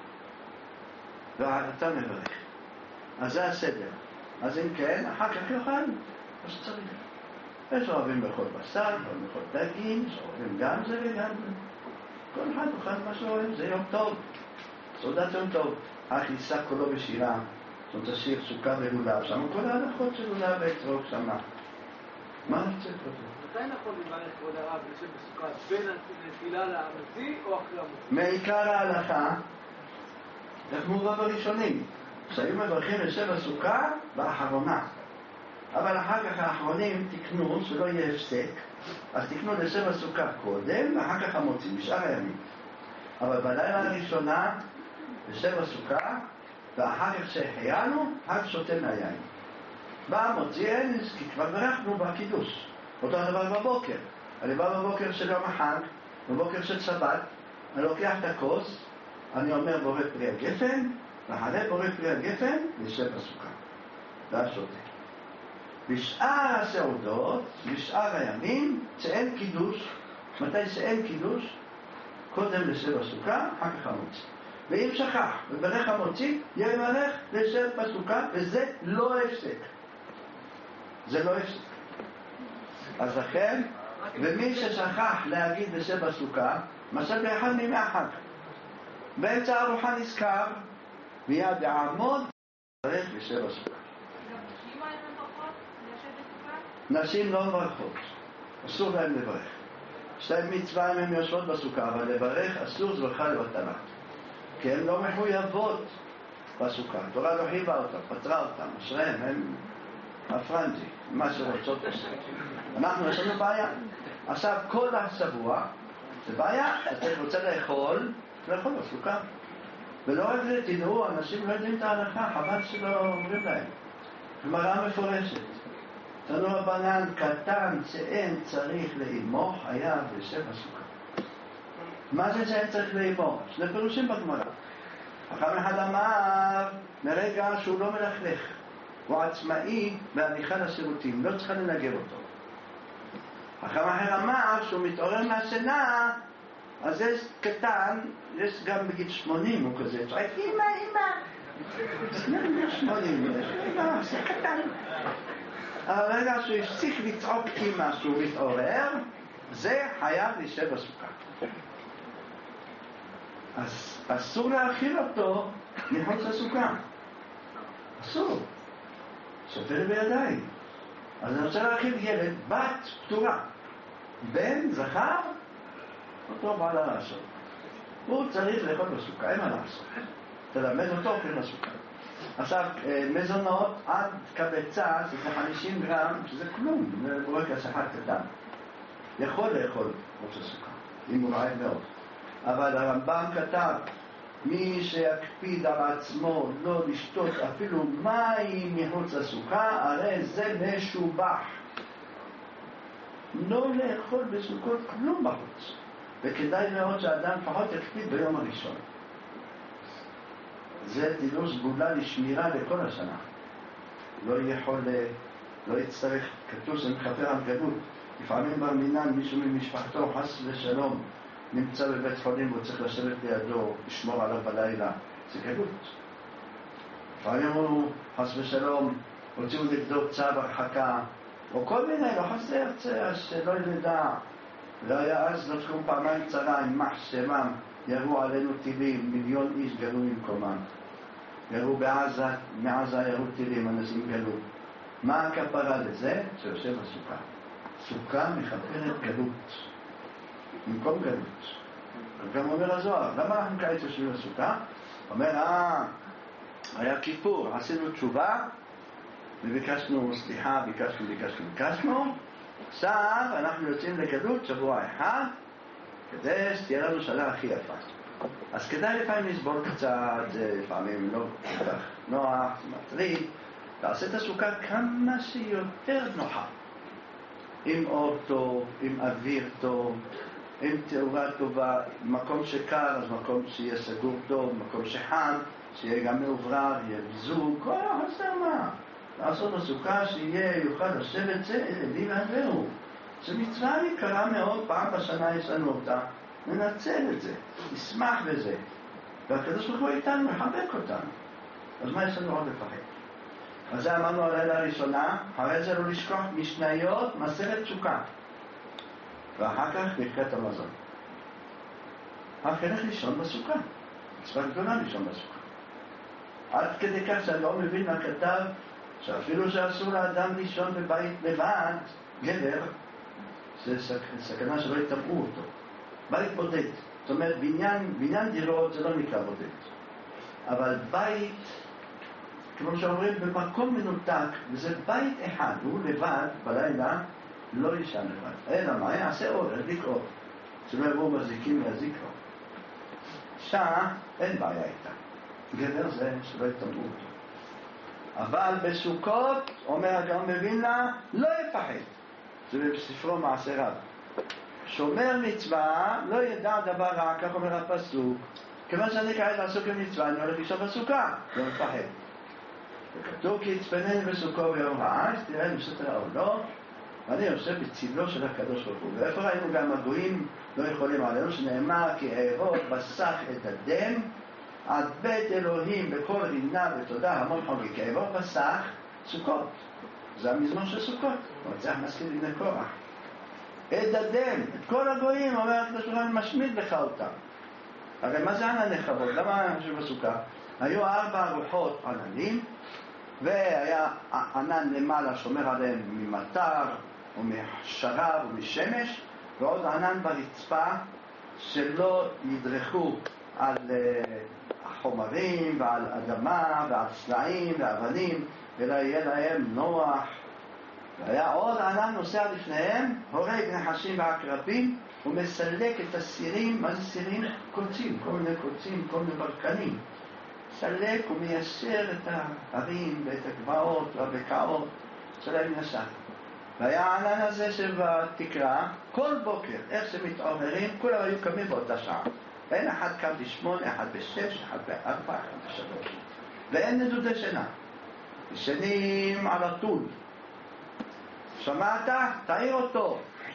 ואתה מברך. אז זה הסדר. אז אם כן, אחר כך יאכל, אז צריך. יש אוהבים לאכול בשר, אוהבים לאכול דגים, אוהבים גם זה וגם זה. כל אחד אוכל מה שאוהב, זה יום טוב. סעודת יום טוב. אך יישא קולו בשירה, זאת אומרת, השיר סוכה ולולב, שם כל ההלכות של לולב ואתרוג שמה. מה אני צריך לזה? מתי נכון לברך כבוד הרב לשם בסוכה בין הנפילה למוציא או אחרי המוציא? מעיקר ההלכה, איך מובא בראשונים, שהיו מברכים לשם בסוכה באחרונה. אבל אחר כך האחרונים תקנו, שלא יהיה הפסק, אז תקנו לשם הסוכה קודם, ואחר כך המוציא, בשאר הימים. אבל בלילה הראשונה, לשם הסוכה, ואחר כך שהחיינו, רק שותה מהיין. בא המוציא אין, כי כבר ברכנו בקידוש. אותו דבר בבוקר. אני בא בבוקר של יום החג, בבוקר של שבת, אני לוקח את הכוס, אני אומר בורא פרי הגפן, ואחרי בורא פרי הגפן, לשם הסוכה. ואז שותה. בשאר הסעודות, בשאר הימים, שאין קידוש, מתי שאין קידוש, קודם לשם הסוכה, אחר כך המוציא. ואם שכח וברך המוציא, יברך לשם בסוכה, וזה לא הפסק. זה לא הפסק. אז לכן, ומי ששכח להגיד לשם בסוכה, משל באחד מימי החג. באמצע הארוחה נזכר, מיד יעמוד, יברך לשם בסוכה. נשים לא מברכות, אסור להם לברך. יש להם מצווה אם הן יושבות בסוכה, אבל לברך אסור, זה ברכה לבטלה. כי הן לא מחויבות בסוכה. התורה לא חייבה אותם, פטרה אותם, אשריהם, הם הפרנג'י, מה שרוצות עושים. אנחנו יש לנו בעיה. עכשיו, כל השבוע, זה בעיה, אתה רוצה לאכול, לאכול בסוכה. ולא רק זה, תדעו, אנשים לא יודעים את ההלכה, חבל שלא אומרים להם. גמרא מפורשת. תנו הבנן קטן שאין צריך לאימו חייב לשם הסוכה. מה זה שאין צריך לאימו? שני פירושים בגמרא. חכם אחד אמר, מרגע שהוא לא מלכלך, הוא עצמאי בהליכה לשירותים, לא צריכה לנגר אותו. חכם אחר אמר שהוא מתעורר מהשינה, אז יש קטן, יש גם בגיל שמונים, הוא כזה, צועק, אמא, אמא. שמונים, אמא, זה קטן. הרגע שהוא הפסיק לצעוק אמא שהוא מתעורר, זה חייב להישב בסוכה. אז אסור להאכיל אותו מחוץ לסוכה. אסור. סופר בידיים. אז אני רוצה להאכיל ילד, בת פטורה. בן, זכר, אותו בא לה לעשות. הוא צריך לאכול בסוכה, אין מה לעשות. תלמד אותו אוכל בסוכה. עכשיו, מזונות עד קבצה, זה חמישים גרם, שזה כלום, זה בורקס אחד קטן. יכול לאכול מחוץ לסוכה, אם הוא רעב מאוד. אבל הרמב"ם כתב, מי שיקפיד על עצמו לא לשתות אפילו מים מחוץ לסוכה, הרי זה משובח. לא לאכול בסוכות כלום בחוץ. וכדאי מאוד שהאדם פחות יקפיד ביום הראשון. זה תדעו סגולה לשמירה לכל השנה. לא יכול, לא יצטרך, כתוב זה מכפר על גלות. לפעמים ברמינן מישהו ממשפחתו חס ושלום נמצא בבית חולים והוא צריך לשבת לידו, לשמור עליו בלילה. זה גלות. לפעמים הוא חס ושלום הוציאו נגדו צו הרחקה, או כל מיני, לא חסר צער שלא ידע. והיה אז לא תקום פעמיים צרה עם מחשמם, ירו עלינו טילים, מיליון איש גלו ממקומם. ירו בעזה, מעזה ירו טילים, אנשים גלו. מה הכפרה לזה? שיושב בסוכה. סוכה מכפרת גלות. במקום גלות. גם אומר הזוהר, למה אנחנו כעת יושבים בסוכה? אומר, אה, היה כיפור, עשינו תשובה, וביקשנו סליחה, ביקשנו, ביקשנו, ביקשנו. עכשיו אנחנו יוצאים לגלות שבוע אחד, כדי שתהיה לנו שנה הכי יפה. אז כדאי לפעמים לסבול קצת, זה לפעמים לא כל כך נוח, זה מטריד, לעשות את הסוכה כמה שיותר נוחה. עם אור טוב, עם אוויר טוב, עם תאורה טובה, מקום שקר, אז מקום שיהיה סגור טוב, מקום שחם, שיהיה גם מעוברר, יהיה ביזור, כל החסר מה. לעשות בסוכה שיהיה יוכל לשבת זה, לי ועזהו. זו מצווה יקרה מאוד, פעם בשנה יש לנו אותה, ננצל את זה, נשמח בזה. והקדוש ברוך הוא איתנו, מחבק אותנו. אז מה יש לנו עוד לפחד? אז זה אמרנו על הלילה הראשונה, אחרי זה לא לשכוח משניות, מסכת סוכה. ואחר כך ברכת המזון. אחר כך לישון בסוכה. מצווה גדולה לישון בסוכה. עד כדי כך שאני לא מבין מה כתב, שאפילו שאסור לאדם לישון בבית לבד, גבר, זה סכ... סכנה שלא יטמאו אותו. בית בודד. זאת אומרת, בניין, בניין דירות זה לא נקרא בודד. אבל בית, כמו שאומרים, במקום מנותק, וזה בית אחד, הוא לבד, בלילה, לא ישן לבד. אלא מה? יעשה אור, ידליק אור. שלא יבואו מזיקים ויזיק לו. שעה, אין בעיה איתה. גבר זה שלא יטמאו אותו. אבל בסוכות, אומר הגאון מווילנה, לא יפחד. זה בספרו מעשה רב. שומר מצווה, לא ידע דבר רע, כך אומר הפסוק. כיוון שאני כעת לעסוק במצווה, אני הולך לישון בסוכה, לא מפחד. וכתוב כי יצפנני בסוכו ביום רעש, תראה אם סתר העולות, ואני יושב בצילו של הקדוש ברוך הוא. ואיפה ראינו גם הגויים לא יכולים עלינו, שנאמר כי אעבוד בסך את הדם, עד בית אלוהים בכל רינה ותודה המון חוגי, כי אעבוד בסך סוכות. זה המזמור של סוכות, הוא צריך מזכיר לבני קורח. את הדם, את כל הגויים, אומר הקדוש ברוך הוא משמיד לך אותם. הרי מה זה ענני כבוד? למה אני חושב בסוכה? היו ארבע רוחות עננים, והיה ענן למעלה שומר עליהם ממטר, או משרב, או משמש, ועוד ענן ברצפה שלא ידרכו על החומרים, ועל אדמה, ועל סלעים, ואבנים, אלא יהיה להם נוח. והיה עוד ענן נוסע לפניהם, הורג נחשים ועקרבים, ומסלק את הסירים. מה זה סירים? קוצים, כל מיני קוצים, כל מיני ברקנים. סלק ומיישר את הערים ואת הגבעות והבקעות שלהם נסע. והיה הענן הזה שבתקרה, כל בוקר, איך שמתעוררים, כולם היו קמים באותה שעה. ואין אחד קם בשמונה, אחד בשש, אחד בארבע, אחד בשלוש. ואין נדודי שינה. ישנים על הטול. שמעת? תעיר אותו.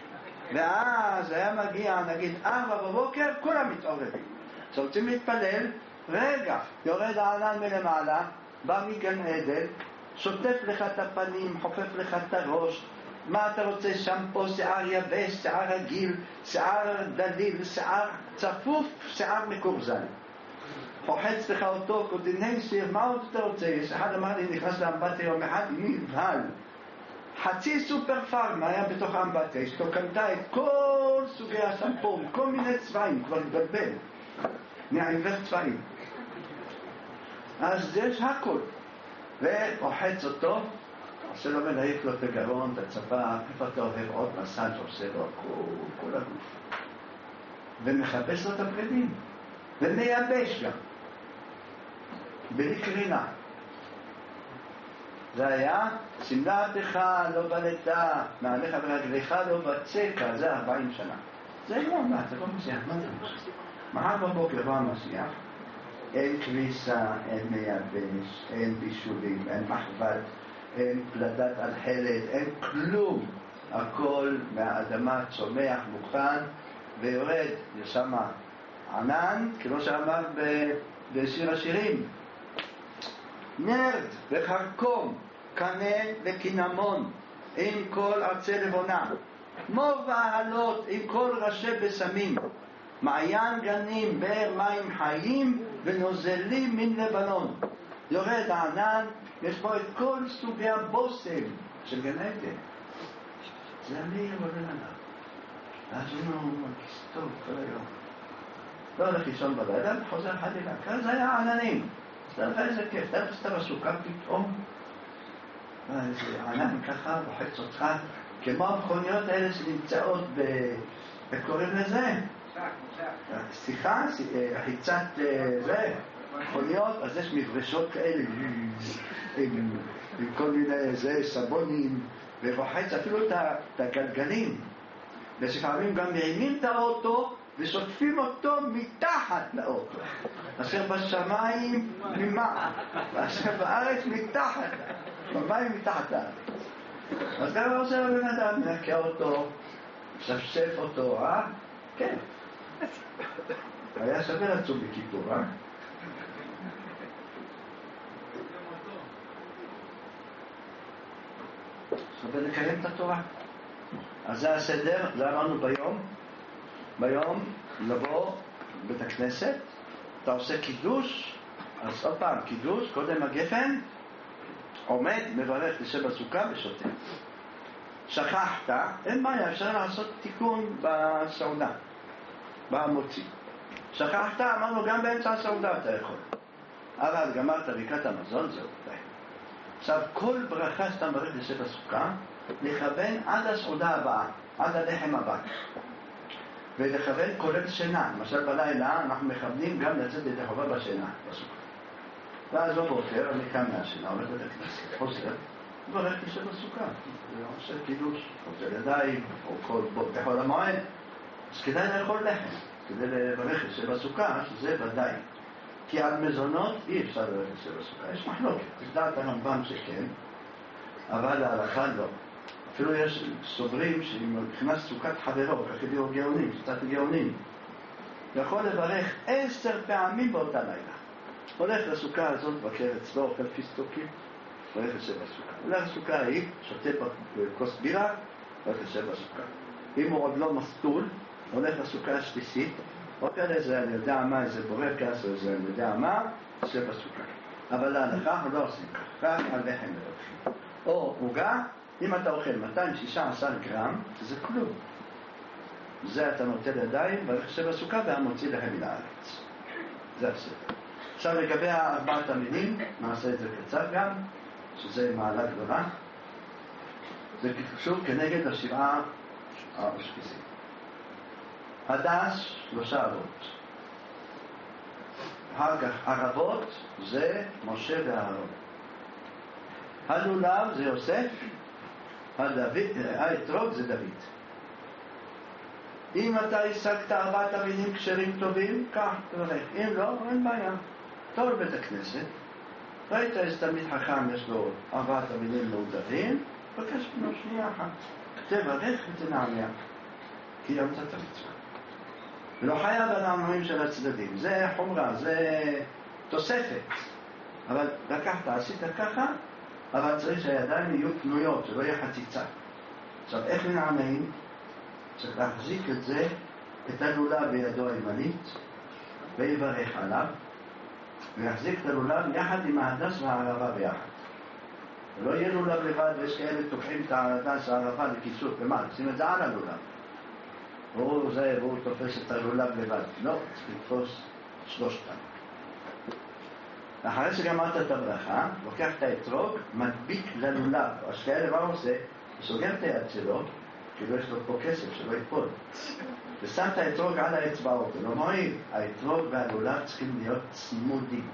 ואז היה מגיע, נגיד, ארבע בבוקר, כולם מתעוררים. רוצים להתפלל, רגע, יורד הענן מלמעלה, בא מגן עדן, שוטף לך את הפנים, חופף לך את הראש. מה אתה רוצה שם פה? שיער יבש, שיער רגיל, שיער דליל, שיער צפוף, שיער מקורזל. חוחץ לך אותו, קודיני שיר, מה עוד אתה רוצה? יש אחד אמר לי, נכנס לאמבטיה יום אחד, נבהל. חצי סופר פארמה היה בתוך האמבטיה, אשתו קנתה את כל סוגי השמפון, כל מיני צבעים, כבר התבלבל. נעיוור צבעים. אז יש הכל. ורוחץ אותו, עושה לו מנהיק לו את הגרון, את הצבא, איפה אתה אוהב עוד מסאז' עושה לו כל, כל הגוף. ומחפש לו את הבגדים. ומייבש גם. בלי קרינה. זה היה, שמלתך לא בלטה, מעליך ורגליך לא בצקה, זה ארבעים שנה. זה לא מה, זה לא משיח, מה זה משיח? מחר בבוקר בא המשיח, אין כביסה, אין מייבש, אין בישולים, אין מחבת, אין פלדת על חלד, אין כלום. הכל מהאדמה צומח, מוכן, ויורד, יש שם ענן, כמו שאמר בשיר השירים, נרד וחרקום, קנה וקינמון, עם כל ארצי לבונה, מור ועלות עם כל ראשי בסמים, מעיין גנים, באר מים חיים ונוזלים מן לבנון. יורד הענן, יש בו את כל סוגי הבושם של גן עדן. זה אני יורד עליו. אז הוא מרגיש טוב כל היום. לא הולך לישון בלילה, וחוזר חלילה. כאן זה היה עננים. אז אתה לך איזה כיף, אתה נכנסת בסוכה פתאום. איזה ענן ככה, רוחץ אותך, כמו המכוניות האלה שנמצאות ב... וקוראים לזה? סליחה, חיצת זה, מכוניות, אז יש מברשות כאלה, עם כל מיני זה, סבונים, ורוחץ אפילו את הגלגלים. ושפעמים גם מרימים את האוטו, ושוטפים אותו מתחת לאוטו. אשר בשמיים ממעל, ואשר בארץ מתחת, במים מתחת לארץ. אז גם עושה לבן אדם, נקה אותו, שפשף אותו, אה? כן. היה שווה לצום בכיפור, אה? שווה לקיים את התורה. אז זה הסדר, זה אמרנו ביום. ביום לבוא בית הכנסת, אתה עושה קידוש, אז עוד פעם, קידוש, קודם הגפן, עומד, מברך לשם הסוכה ושותה. שכחת, אין בעיה, אפשר לעשות תיקון בסעודה, במוציא. שכחת, אמרנו גם באמצע הסעודה אתה יכול. אבל גמרת ברכת המזון, זהו. עכשיו, כל ברכה שאתה מברך לשם הסוכה, לכוון עד הסעודה הבאה, עד הלחם הבא. ולכוון כולל שינה. למשל בלילה אנחנו מכוונים גם לצאת ידי חובה בשינה, בסוכה. ואז בבוקר אני קם מהשינה, הולך לבית הכנסת, חוזר, מברך לשם הסוכה. עושה קידוש, חוזר ידיים, או כל בחול המועד. אז כדאי לאכול לחם, כדי לברך לשם הסוכה, שזה ודאי. כי על מזונות אי אפשר לברך לשם הסוכה. יש מחלוקת, יש דעת הרמב"ם שכן, אבל להלכה לא. אפילו יש סוברים שאם נכנס סוכת חברו, כך הביאו גאונים, קצת גאונים, יכול לברך עשר פעמים באותה לילה. הולך לסוכה הזאת, בקר אצלו, אוכל פיסטוקים, הולך לשב בסוכה. הולך לסוכה ההיא, שותה בכוס בירה, הולך לשב בסוכה. אם הוא עוד לא מסטול, הולך לסוכה השלישית, אוכל איזה, אני יודע מה, איזה בורקס או איזה, אני יודע מה, יושב בסוכה. אבל להלכה אנחנו לא עושים כך, כך על לחם מלכים. או עוגה, אם אתה אוכל מאתיים ושישה עשר גרם, זה כלום. זה אתה נוטל ידיים, והולך לשב בסוכה והמוציא לחם מן הארץ. זה הסדר. עכשיו לגבי ארבעת המינים, נעשה את זה קצר גם, שזה מעלה גדולה. זה קשור כנגד השבעה האושפיזים. הדס, שלושה אבות. אחר כך ערבות זה משה ואהרון. הלולב זה יוסף, האתרוג זה דוד. אם אתה השגת ארבעת המינים כשרים טובים, כך תברך. אם לא, אין בעיה. תור בית הכנסת, ראית איזה תלמיד חכם יש לו ארבעת המינים מעודדים, בקש ממנו שנייה אחת. תברך ותנענע, כי ימצא את המצווה. ולא חייב הנענועים של הצדדים. זה חומרה, זה תוספת. אבל לקחת, עשית ככה, אבל צריך שהידיים יהיו פנויות, שלא יהיה חציצה. עכשיו, איך מנענעים? צריך להחזיק את זה, את הלולב בידו הימנית, ויברך עליו, ולהחזיק את הלולב יחד עם ההדס והערבה ביחד. ולא יהיה לולב לבד, ויש כאלה תוקעים את ההדס והערבה לכיסות, ומה? שים את זה על הלולב. והוא זה, והוא תופס את הלולב לבד. לא, צריך לתפוס שלושתם. אחרי שגמרת את הברכה, לוקח את האתרוג, מדביק ללולב. אז כאלה מה הוא עושה? הוא סוגר את היד שלו, כאילו יש לו פה כסף שלא ייפול. ושם את האתרוג על האצבעות. לא מועיל, האתרוג והלולב צריכים להיות צמודים.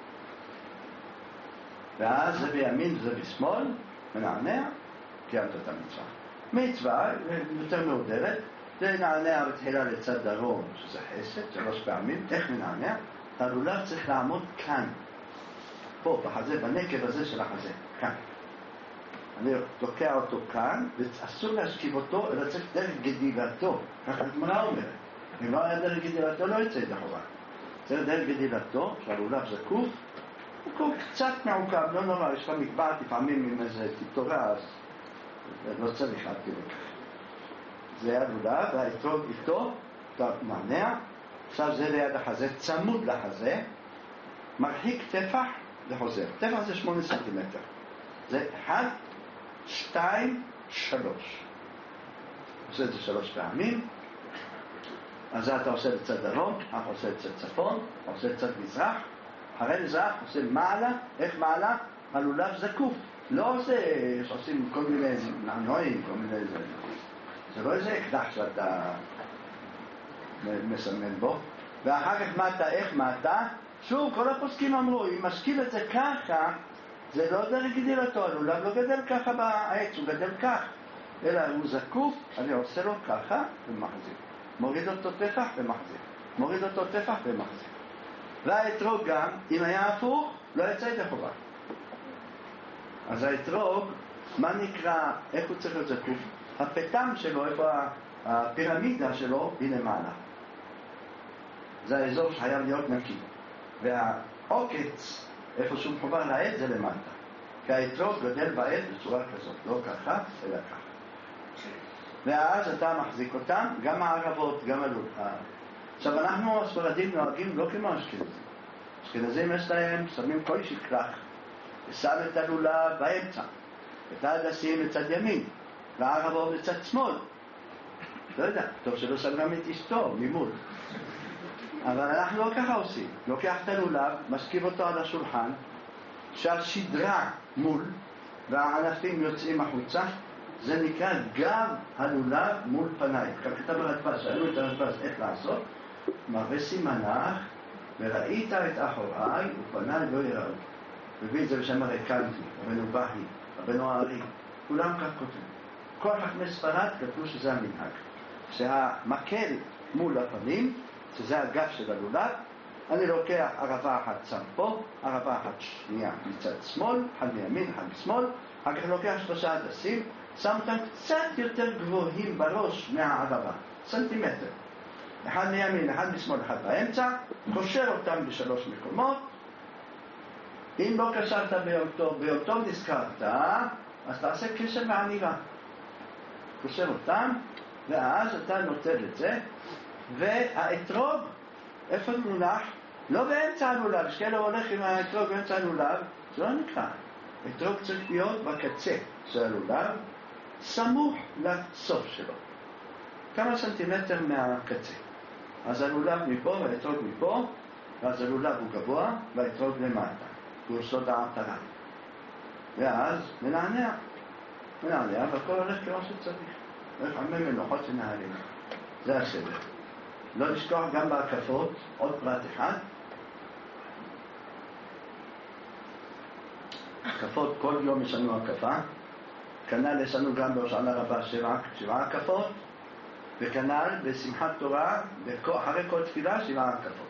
ואז זה בימין וזה בשמאל, מנענע, קיימת את המצווה. מצווה, יותר מעודרת, זה נענע בתחילה לצד דרום, שזה חסד, שלוש פעמים. איך מנענע? הלולב צריך לעמוד כאן. פה, בחזה, בנקב הזה של החזה, כאן. אני תוקע אותו כאן, ואסור להשכיב אותו, אלא צריך דרך גדילתו. ככה התמונה אומרת. אם לא היה דרך גדילתו, לא יצא את החובה. צריך דרך גדילתו, שהלולב זקוף, הוא קצת מעוקב, לא נורא, יש לך מקבעת לפעמים עם איזה טיטורה, אז לא צריך עד כדי כך. זה הלולב, והאתרוג איתו, אתה מנענע, עכשיו זה ליד החזה, צמוד לחזה, מרחיק טפח וחוזר. טפח זה שמונה סנטימטר. זה אחד, שתיים, שלוש. עושה את זה שלוש פעמים. אז אתה עושה לצד דרום, אתה עושה לצד צפון, אתה עושה לצד מזרח. אחרי מזרח עושה מעלה. איך מעלה? הלולב זקוף. לא עושה, שעושים כל מיני נענועים, כל מיני... זה, זה לא איזה אקדח שאתה מסמן בו. ואחר כך מטה, איך מטה? שוב, כל הפוסקים אמרו, אם משכיב את זה ככה, זה לא דרך גדילתו, הלולב לא גדל ככה בעץ, הוא גדל כך. אלא הוא זקוף, אני עושה לו ככה ומחזיר. מוריד אותו טפח ומחזיר. מוריד אותו טפח ומחזיר. והאתרוג גם, אם היה הפוך, לא יצא את החובה. אז האתרוג, מה נקרא, איך הוא צריך להיות זקוף? הפתם שלו, איפה הפירמידה שלו, היא למעלה. זה האזור שחייב להיות נקי. והעוקץ, איפה שהוא מחובר לעץ, זה למטה. כי האתרוג גדל בעץ בצורה כזאת, לא ככה, אלא ככה. ואז אתה מחזיק אותם, גם הערבות, גם הלול. עכשיו, אנחנו הספרדים נוהגים לא כמו אשכנזים. אשכנזים יש להם, שמים כל שכרך, ושם את הלולב באמצע, את ההדסים לצד ימין, והערבות לצד שמאל. לא יודע, טוב שלא שם גם את אשתו ממול. אבל אנחנו לא ככה עושים. לוקח את הלולב, משכיב אותו על השולחן, שהשדרה מול, והענפים יוצאים החוצה, זה נקרא גב הלולב מול פניי. כך כתב הרדב"ז, שאלו את הרדב"ז איך לעשות, מראה סימנך, וראית את אחוריי, ופניי לא יראו. מביא את זה בשם הרקנטי, רבנו בהי, רבנו הארי, כולם כך כותבים. כל חכמי ספרד כתבו שזה המנהג. שהמקל מול הפנים, שזה הגב של הלולב, אני לוקח ערבה אחת שם פה, ערבה אחת שנייה מצד שמאל, אחד מימין, אחד משמאל, אחר כך לוקח שלושה הדסים, שם אותם קצת יותר גבוהים בראש מהערבה, סנטימטר. אחד מימין, אחד משמאל, אחד באמצע, קושר אותם בשלוש מקומות. אם לא קשרת ביום טוב, ביום טוב נזכרת, אז תעשה קשר ועניבה. קושר אותם, ואז אתה נוטל את זה, והאתרוג, איפה מונח? לא באמצע הלולב, שכאלה הולך עם האתרוג באמצע הלולב, זה לא נקרא. אתרוג צריך להיות בקצה של הלולב, סמוך לסוף שלו. כמה סנטימטר מהקצה. אז הלולב מפה והאתרוג מפה, ואז הלולב הוא גבוה והאתרוג למטה. הוא עושה העטרה. ואז מנענע. מנענע, והכל הולך כמו שצריך. הולך עמי מנוחות שנעלים. זה הסדר. לא לשכוח גם בהקפות, עוד פרט אחד. הקפות, כל יום יש לנו הקפה. כנ"ל יש לנו גם בהושענא רבה שבע, שבע הקפות. וכנ"ל בשמחת תורה, אחרי כל תפילה, שבע הקפות.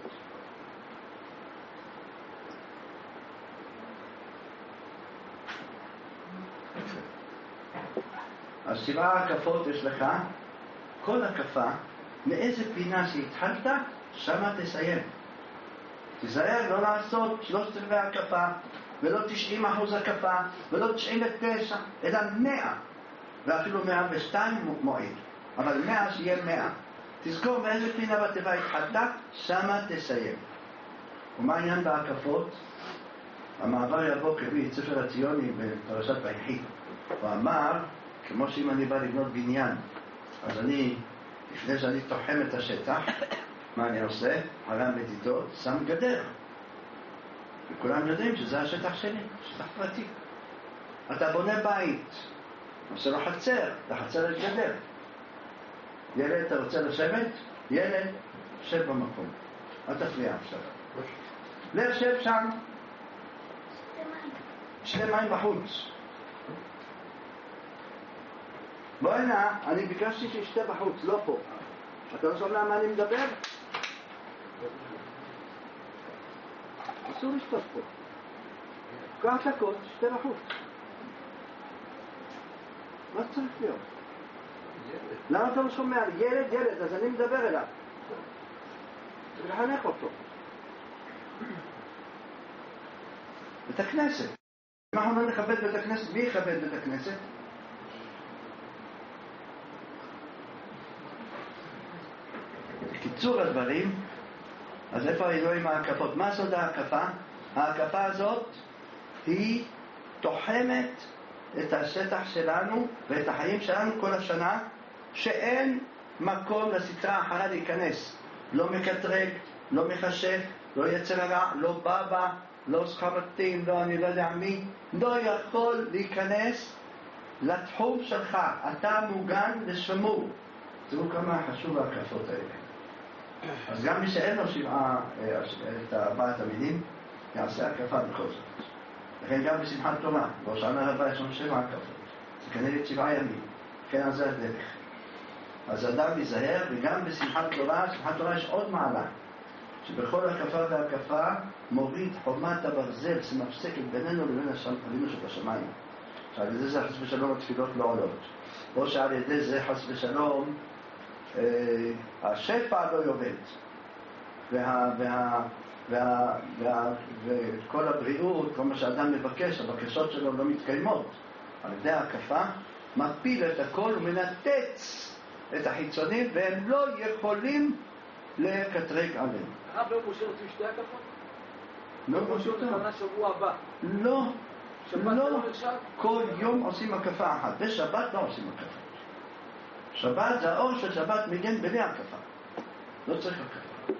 אז שבעה הקפות יש לך, כל הקפה, מאיזה פינה שהתחלת, שמה תסיים. תיזהר לא לעשות שלושת רבעי הקפה, ולא תשעים אחוז הקפה, ולא תשעים ותשע, אלא מאה, ואפילו מאה ושתיים מועיל, אבל מאה שיהיה מאה. תזכור מאיזה פינה בתיבה התחלת, שמה תסיים. ומה העניין בהקפות? המעבר יבוא כביא את ספר הציוני בפרשת ויחי. הוא אמר, כמו שאם אני בא לבנות בניין, אז אני, לפני שאני תוחם את השטח, מה אני עושה? על המדידות, שם גדר. וכולם יודעים שזה השטח שלי, שטח פרטי. אתה בונה בית, עושה לו חצר, לחצר יש גדר. ילד, אתה רוצה לשבת? ילד, שב במקום. אל תפריע עכשיו. לשב שם. שתי מים בחוץ. בוא הנה, אני ביקשתי שישתה בחוץ, לא פה. אתה לא שומע מה אני מדבר? אסור לשתות פה. קח את הכוס, שתה בחוץ. מה צריך להיות? למה אתה לא שומע? ילד, ילד, אז אני מדבר אליו. צריך לחנך אותו. בית הכנסת. אם אנחנו לא נכבד בית הכנסת, מי יכבד בית הכנסת? בקיצור הדברים, אז איפה האלוהים ההקפות? מה סוד ההקפה? ההקפה הזאת היא תוחמת את השטח שלנו ואת החיים שלנו כל השנה, שאין מקום לסטרה אחרה להיכנס. לא מקטרג, לא מחשב, לא יצר הרע, לא בבא, לא סחרתים, לא אני לא יודע מי, לא יכול להיכנס לתחום שלך. אתה מוגן לשמור. תראו כמה חשוב ההקפות האלה. אז גם מי שאין לו שבעה, את ארבעת המינים, יעשה הקפה בכל זאת. לכן גם בשמחת תורה, בהושענא רבה יש לנו שבע הקפות. זה כנראה שבעה ימים. כן, על זה הדרך. אז אדם ייזהר, וגם בשמחת תורה, בשמחת תורה יש עוד מעלה. שבכל הקפה והקפה מוריד חומת הברזל שמפסקת בינינו לבין אבינו שבשמיים. שעל ידי זה חס ושלום התפילות לא עולות. או שעל ידי זה חס ושלום אה, השפע לא יורד. וה, וה, וה, וה, וכל הבריאות, כל מה שאדם מבקש, הבקשות שלו לא מתקיימות. על ידי ההקפה מפיל את הכל ומנתץ את החיצונים, והם לא יכולים לקטרג עליהם. הרב לא משה רוצים שתי הקפות? לא משה לתמנה שבוע הבא. לא, לא. נחשב? כל יום עושים הקפה אחת. בשבת לא עושים הקפה. שבת זה האור של שבת מגן בלי הקפה. לא צריך הקפה.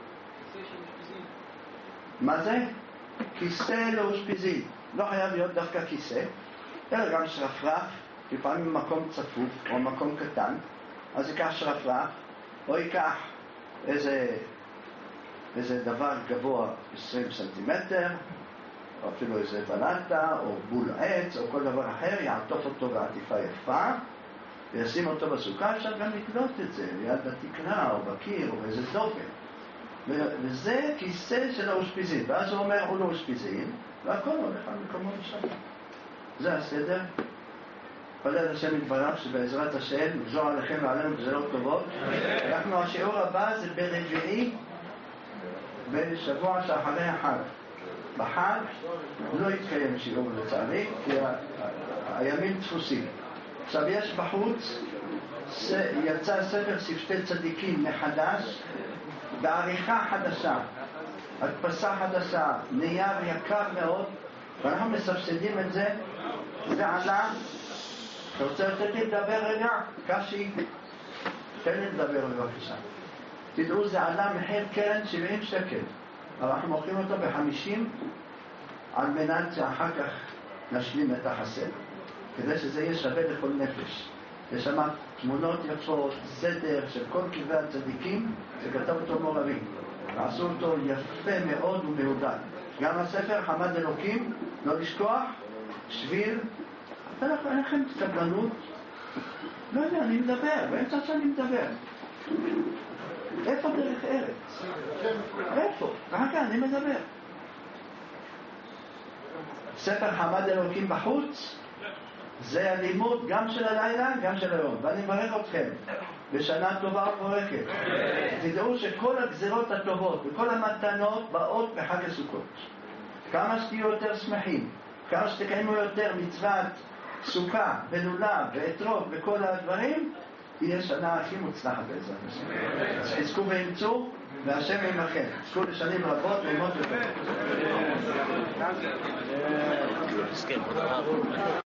מה זה? כיסא לאושפיזין. לא חייב להיות דווקא כיסא, אלא גם שרפרף, לפעמים מקום צפוף או מקום קטן, אז ייקח שרפרף, או ייקח איזה, איזה דבר גבוה עשרים סנטימטר, או אפילו איזה בלטה, או בול עץ, או כל דבר אחר, יעטוף אותו בעטיפה יפה, וישים אותו בסוכה. אפשר גם לקנות את זה ליד התקרה, או בקיר, או באיזה דופן. וזה כיסא של האושפיזין. ואז הוא אומר, הוא לא אושפיזין, והכל הולך על מקומו בשבת. זה הסדר. פלל השם יתברך שבעזרת השם יגזור עליכם ועלינו גזרות טובות. אנחנו, השיעור הבא זה ברביעי בשבוע שאחרי החג. בחג לא יתקיים שיעור לצערי, כי הימים דפוסים. עכשיו יש בחוץ, יצא ספר שפתי צדיקים מחדש, בעריכה חדשה, הדפסה חדשה, נייר יקר מאוד, ואנחנו מסבסדים את זה. זה עלה. אתה רוצה לתת לי לדבר רגע? קשי, תן לי לדבר בבקשה. תדעו, זה עלה מחיר קרן שבעים שקל, אבל אנחנו מוכרים אותו בחמישים, על מנת שאחר כך נשלים את החסר, כדי שזה יהיה שווה לכל נפש. יש שם תמונות יפות, סדר של כל קברי הצדיקים, שכתב אותו מורבי. ועשו אותו יפה מאוד ומהודד. גם הספר חמד אלוקים, לא לשכוח, שביל, אין לכם סבלנות? לא יודע, אני מדבר, באמצע שאני מדבר. איפה דרך ארץ? איפה? ככה אני מדבר. ספר חמד אלוקים בחוץ, זה הלימוד גם של הלילה, גם של היום. ואני מברך אתכם בשנה טובה ומבורכת. תדעו שכל הגזירות הטובות וכל המתנות באות בחג הסוכות. כמה שתהיו יותר שמחים, כמה שתקיימו יותר מצוות סוכה ולולב ואתרוג וכל הדברים, תהיה שנה הכי מוצלחת בעזרת השם. חזקו ואמצו, והשם עמכם. חזקו לשנים רבות ללמוד יותר.